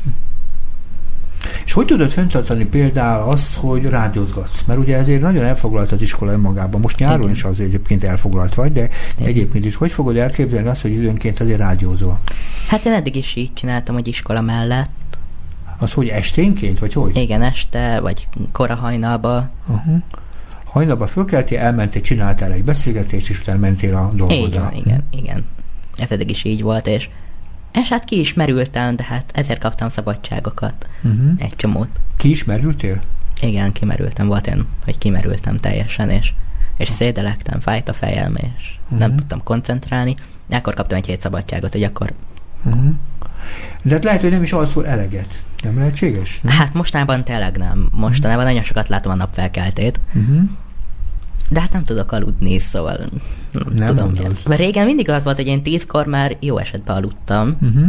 És hogy tudod fenntartani például azt, hogy rádiózgatsz? Mert ugye ezért nagyon elfoglalt az iskola önmagában. Most nyáron Igen. is az egyébként elfoglalt vagy, de Igen. egyébként is. Hogy fogod elképzelni azt, hogy időnként azért rádiózol? Hát én eddig is így csináltam, hogy iskola mellett. Az hogy esténként, vagy hogy? Igen, este, vagy kora hajnalba. Uh-huh. Hajnalba fölkeltél, elmentél, csináltál egy beszélgetést, és utána mentél a dolgodra. Igen, igen, igen. Ez eddig is így volt, és És hát ki is merültem, de hát ezért kaptam szabadságokat. Uh-huh. Egy csomót. Ki is merültél? Igen, kimerültem. Volt én, hogy kimerültem teljesen, és, és szédelektem, fájt a fejem, és uh-huh. nem tudtam koncentrálni. Akkor kaptam egy hét szabadságot, hogy akkor... Uh-huh. De hát lehet, hogy nem is alszol eleget. Nem lehetséges? Nem? Hát mostanában tényleg nem. Mostanában uh-huh. nagyon sokat látom a napfelkeltét. Uh-huh. De hát nem tudok aludni, szóval nem, nem tudom. Mert régen mindig az volt, hogy én tízkor már jó esetben aludtam. Uh-huh.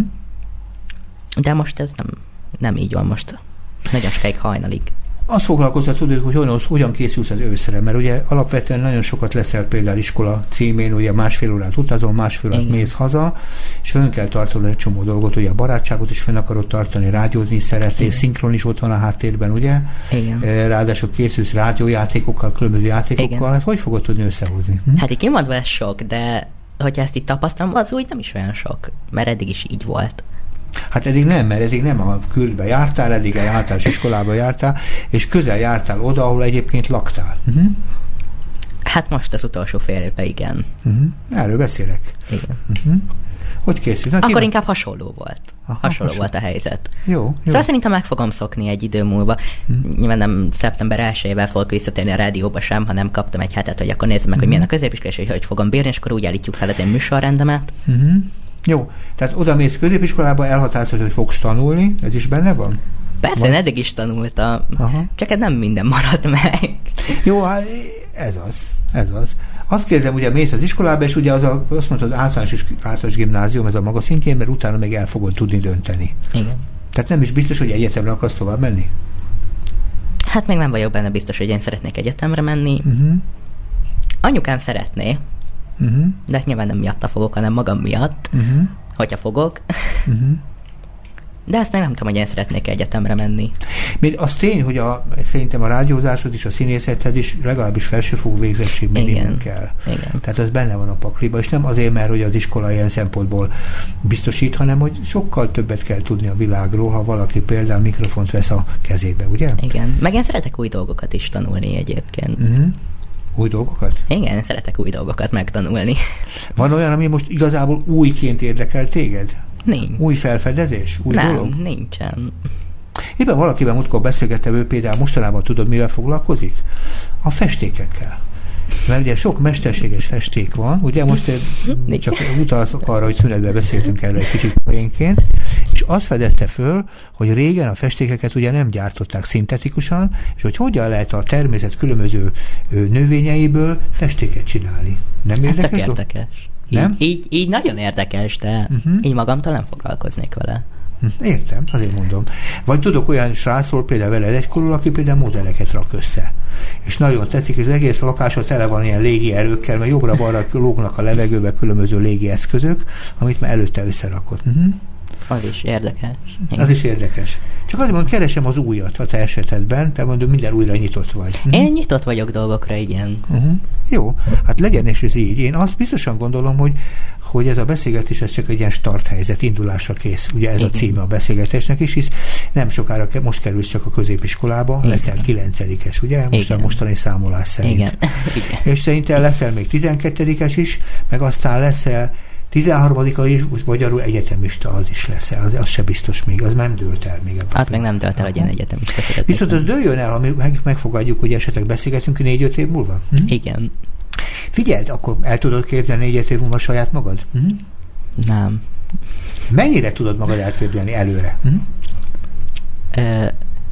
De most ez nem, nem így van most. Nagyon sokáig hajnalig. Azt foglalkoztat, tudod, hogy hogyan, hogyan készülsz az őszre, mert ugye alapvetően nagyon sokat leszel például iskola címén, ugye másfél órát utazol, másfél órát mész haza, és fönn kell tartani egy csomó dolgot, ugye a barátságot is fönn akarod tartani, rádiózni szeretnél, szinkron is ott van a háttérben, ugye? Igen. Ráadásul készülsz rádiójátékokkal, különböző játékokkal, Igen. hát hogy fogod tudni összehozni? Hm? Hát így kimondva ez sok, de hogyha ezt itt tapasztalom, az úgy nem is olyan sok, mert eddig is így volt. Hát eddig nem, mert eddig nem a külbe jártál, eddig egy általános iskolába jártál, és közel jártál oda, ahol egyébként laktál. Uh-huh. Hát most az utolsó fél évben, igen. Uh-huh. Erről beszélek. Igen. Uh-huh. Hogy készült? Akkor inkább hasonló volt. Aha, hasonló hasonló volt a helyzet. Jó, jó. Szóval szerintem meg fogom szokni egy idő múlva. Uh-huh. Nyilván nem szeptember elsejével fogok visszatérni a rádióba sem, hanem kaptam egy hetet, hogy akkor nézzem meg, uh-huh. hogy milyen a középiskola, és hogy, hogy fogom bírni, és akkor úgy állítjuk fel az én műsorrendemet. Uh-huh. Jó, tehát oda mész középiskolába, elhatározod, hogy fogsz tanulni, ez is benne van? Persze, van? Én eddig is tanultam, Aha. csak ez nem minden maradt meg. Jó, hát ez az, ez az. Azt kérdezem, ugye mész az iskolába, és ugye az a, azt mondtad, általános, általános gimnázium, ez a maga szintjén, mert utána még el fogod tudni dönteni. Igen. Tehát nem is biztos, hogy egyetemre akarsz tovább menni? Hát még nem vagyok benne biztos, hogy én szeretnék egyetemre menni. Uh-huh. Anyukám szeretné, uh-huh. de nyilván nem miatta fogok, hanem magam miatt, uh-huh. hogyha fogok. Uh-huh. De azt meg nem tudom, hogy én szeretnék egyetemre menni. Még az tény, hogy a, szerintem a rádiózáshoz is, a színészethez is legalábbis felsőfokú végzettség minimum kell. Igen. Tehát az benne van a pakliba, és nem azért, mert hogy az iskola ilyen szempontból biztosít, hanem hogy sokkal többet kell tudni a világról, ha valaki például mikrofont vesz a kezébe, ugye? Igen. Meg én szeretek új dolgokat is tanulni egyébként. Uh-huh. Új dolgokat? Igen, szeretek új dolgokat megtanulni. Van olyan, ami most igazából újként érdekel téged? Nincs. Új felfedezés? Új nem, dolog? nincsen. Éppen valakivel múltkor beszélgettem, ő például mostanában tudod, mivel foglalkozik? A festékekkel. Mert ugye sok mesterséges festék van, ugye most csak utalszok arra, hogy szünetben beszéltünk erről egy kicsit poénként, és azt fedezte föl, hogy régen a festékeket ugye nem gyártották szintetikusan, és hogy hogyan lehet a természet különböző növényeiből festéket csinálni. Nem érdekes? Ez tök érdekes. Nem? Így, így, így nagyon érdekes, de uh-huh. így magamtól nem foglalkoznék vele. Értem, azért mondom. Vagy tudok olyan srácról például veled egykorul, aki például modelleket rak össze. És nagyon tetszik, és az egész lakása tele van ilyen légi erőkkel, mert jobbra-balra lógnak a levegőbe különböző légi eszközök, amit már előtte összerakott. Uh-huh. Az is érdekes. Az is érdekes. Csak azért mondom, keresem az újat a te esetedben, te mondom, minden újra nyitott vagy. Uh-huh. Én nyitott vagyok dolgokra, igen. Uh-huh. Jó, hát legyen és ez így. Én azt biztosan gondolom, hogy, hogy ez a beszélgetés ez csak egy ilyen starthelyzet, indulásra kész. Ugye ez igen. a címe a beszélgetésnek is, hisz nem sokára, most kerülsz csak a középiskolába, igen. leszel kilencedikes, ugye? Most a mostani számolás szerint. Igen. igen. És szerintem leszel még tizenkettedikes is, meg aztán leszel tizenharmadika is, magyarul egyetemista az is lesz. Az, az se biztos még, az nem dőlt el még. Hát meg nem dőlt el, hogy ilyen egyetemista szeretnék. Viszont az dőljön el, ha meg, megfogadjuk, hogy esetleg beszélgetünk négy-öt év múlva? Hm? Igen. Figyeld, akkor el tudod képzelni négy-öt év múlva saját magad? Hm? Nem. Mennyire tudod magad elképzelni előre? Hm? Ö,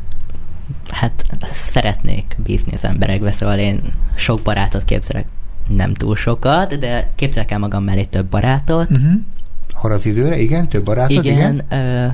hát szeretnék bízni az emberekbe, szóval én sok barátot képzelek. Nem túl sokat, de képzelek el magam mellé több barátot. Uh-huh. Arra az időre, igen? Több barátot, igen? Igen. Ö,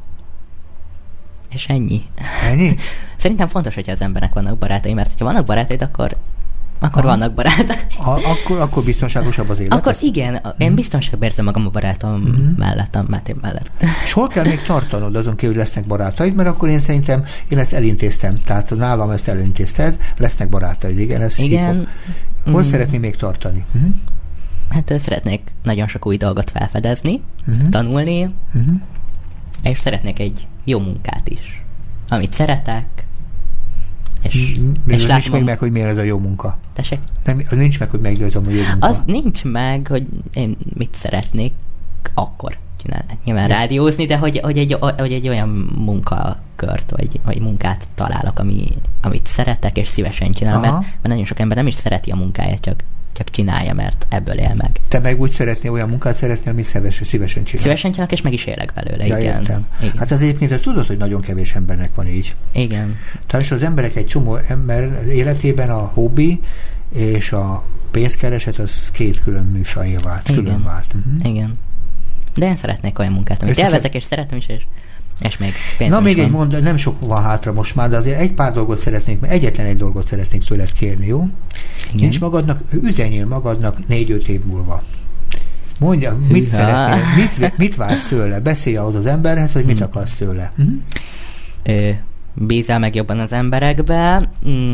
és ennyi. Ennyi? Szerintem fontos, hogyha az embernek vannak barátai, mert ha vannak barátaid, akkor, akkor vannak barátai. Ha, akkor, akkor biztonságosabb az élet? Akkor ezt? igen, uh-huh. én biztonságban érzem magam a barátom uh-huh. mellett, a Máté mellett. És hol kell még tartanod azon kívül, hogy lesznek barátaid, mert akkor én szerintem, én ezt elintéztem, tehát nálam ezt elintézted, lesznek barátaid, igen? Ez igen. Hip-hop. Hol mm. szeretnél még tartani? Uh-huh. Hát szeretnék nagyon sok új dolgot felfedezni, uh-huh. tanulni, uh-huh. és szeretnék egy jó munkát is, amit szeretek, és, mm, és látom... Nincs még meg, hogy miért ez a jó munka? Tessék? Nem, az nincs meg, hogy meggyőzöm a jó munka. Az nincs meg, hogy én mit szeretnék akkor csinálni. Nyilván ja. rádiózni, de hogy, hogy, egy, hogy egy olyan munkakört, vagy, vagy munkát találok, ami, amit szeretek, és szívesen csinálom, mert, mert nagyon sok ember nem is szereti a munkáját, csak, csak csinálja, mert ebből él meg. Te meg úgy szeretnél, olyan munkát szeretnél, amit szívesen, szívesen csinál. Szívesen csinálok, és meg is élek belőle, ja, igen. Értem. igen. Hát az egyébként tudod, hogy nagyon kevés embernek van így. Igen. Tehát az emberek egy csomó ember életében a hobbi és a pénzkereset az két külön műfajé vált. Igen. Külön vált. Uh-huh. Igen. De én szeretnék olyan munkát, amit élvezek, és szeretem is, és, és még pénzem Na még van. egy mondat, nem sok van hátra most már, de azért egy pár dolgot szeretnék, egyetlen egy dolgot szeretnék tőled kérni, jó? Igen. Nincs magadnak, üzenjél magadnak négy-öt év múlva. Mondja, mit Hűha. szeretnél, mit, mit vársz tőle? Beszélj ahhoz az emberhez, hogy mit hmm. akarsz tőle. Uh-huh. Ö, bízzál meg jobban az emberekbe. Mm.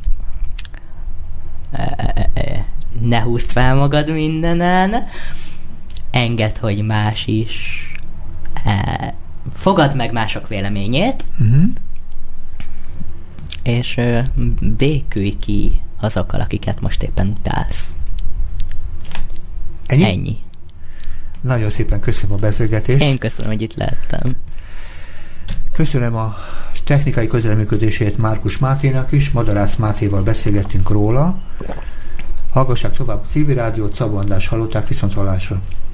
Ne húzd fel magad mindenen. Engedd, hogy más is. E, fogadd meg mások véleményét. Uh-huh. És ö, békülj ki azokkal, akiket most éppen utálsz. Ennyi? Ennyi. Nagyon szépen köszönöm a beszélgetést. Én köszönöm, hogy itt lehettem. Köszönöm a technikai közreműködését Márkus Máténak is. Madarász Mátéval beszélgettünk róla. Hallgassák tovább a Civil Rádiót, Szabó András hallották, viszont hallásra.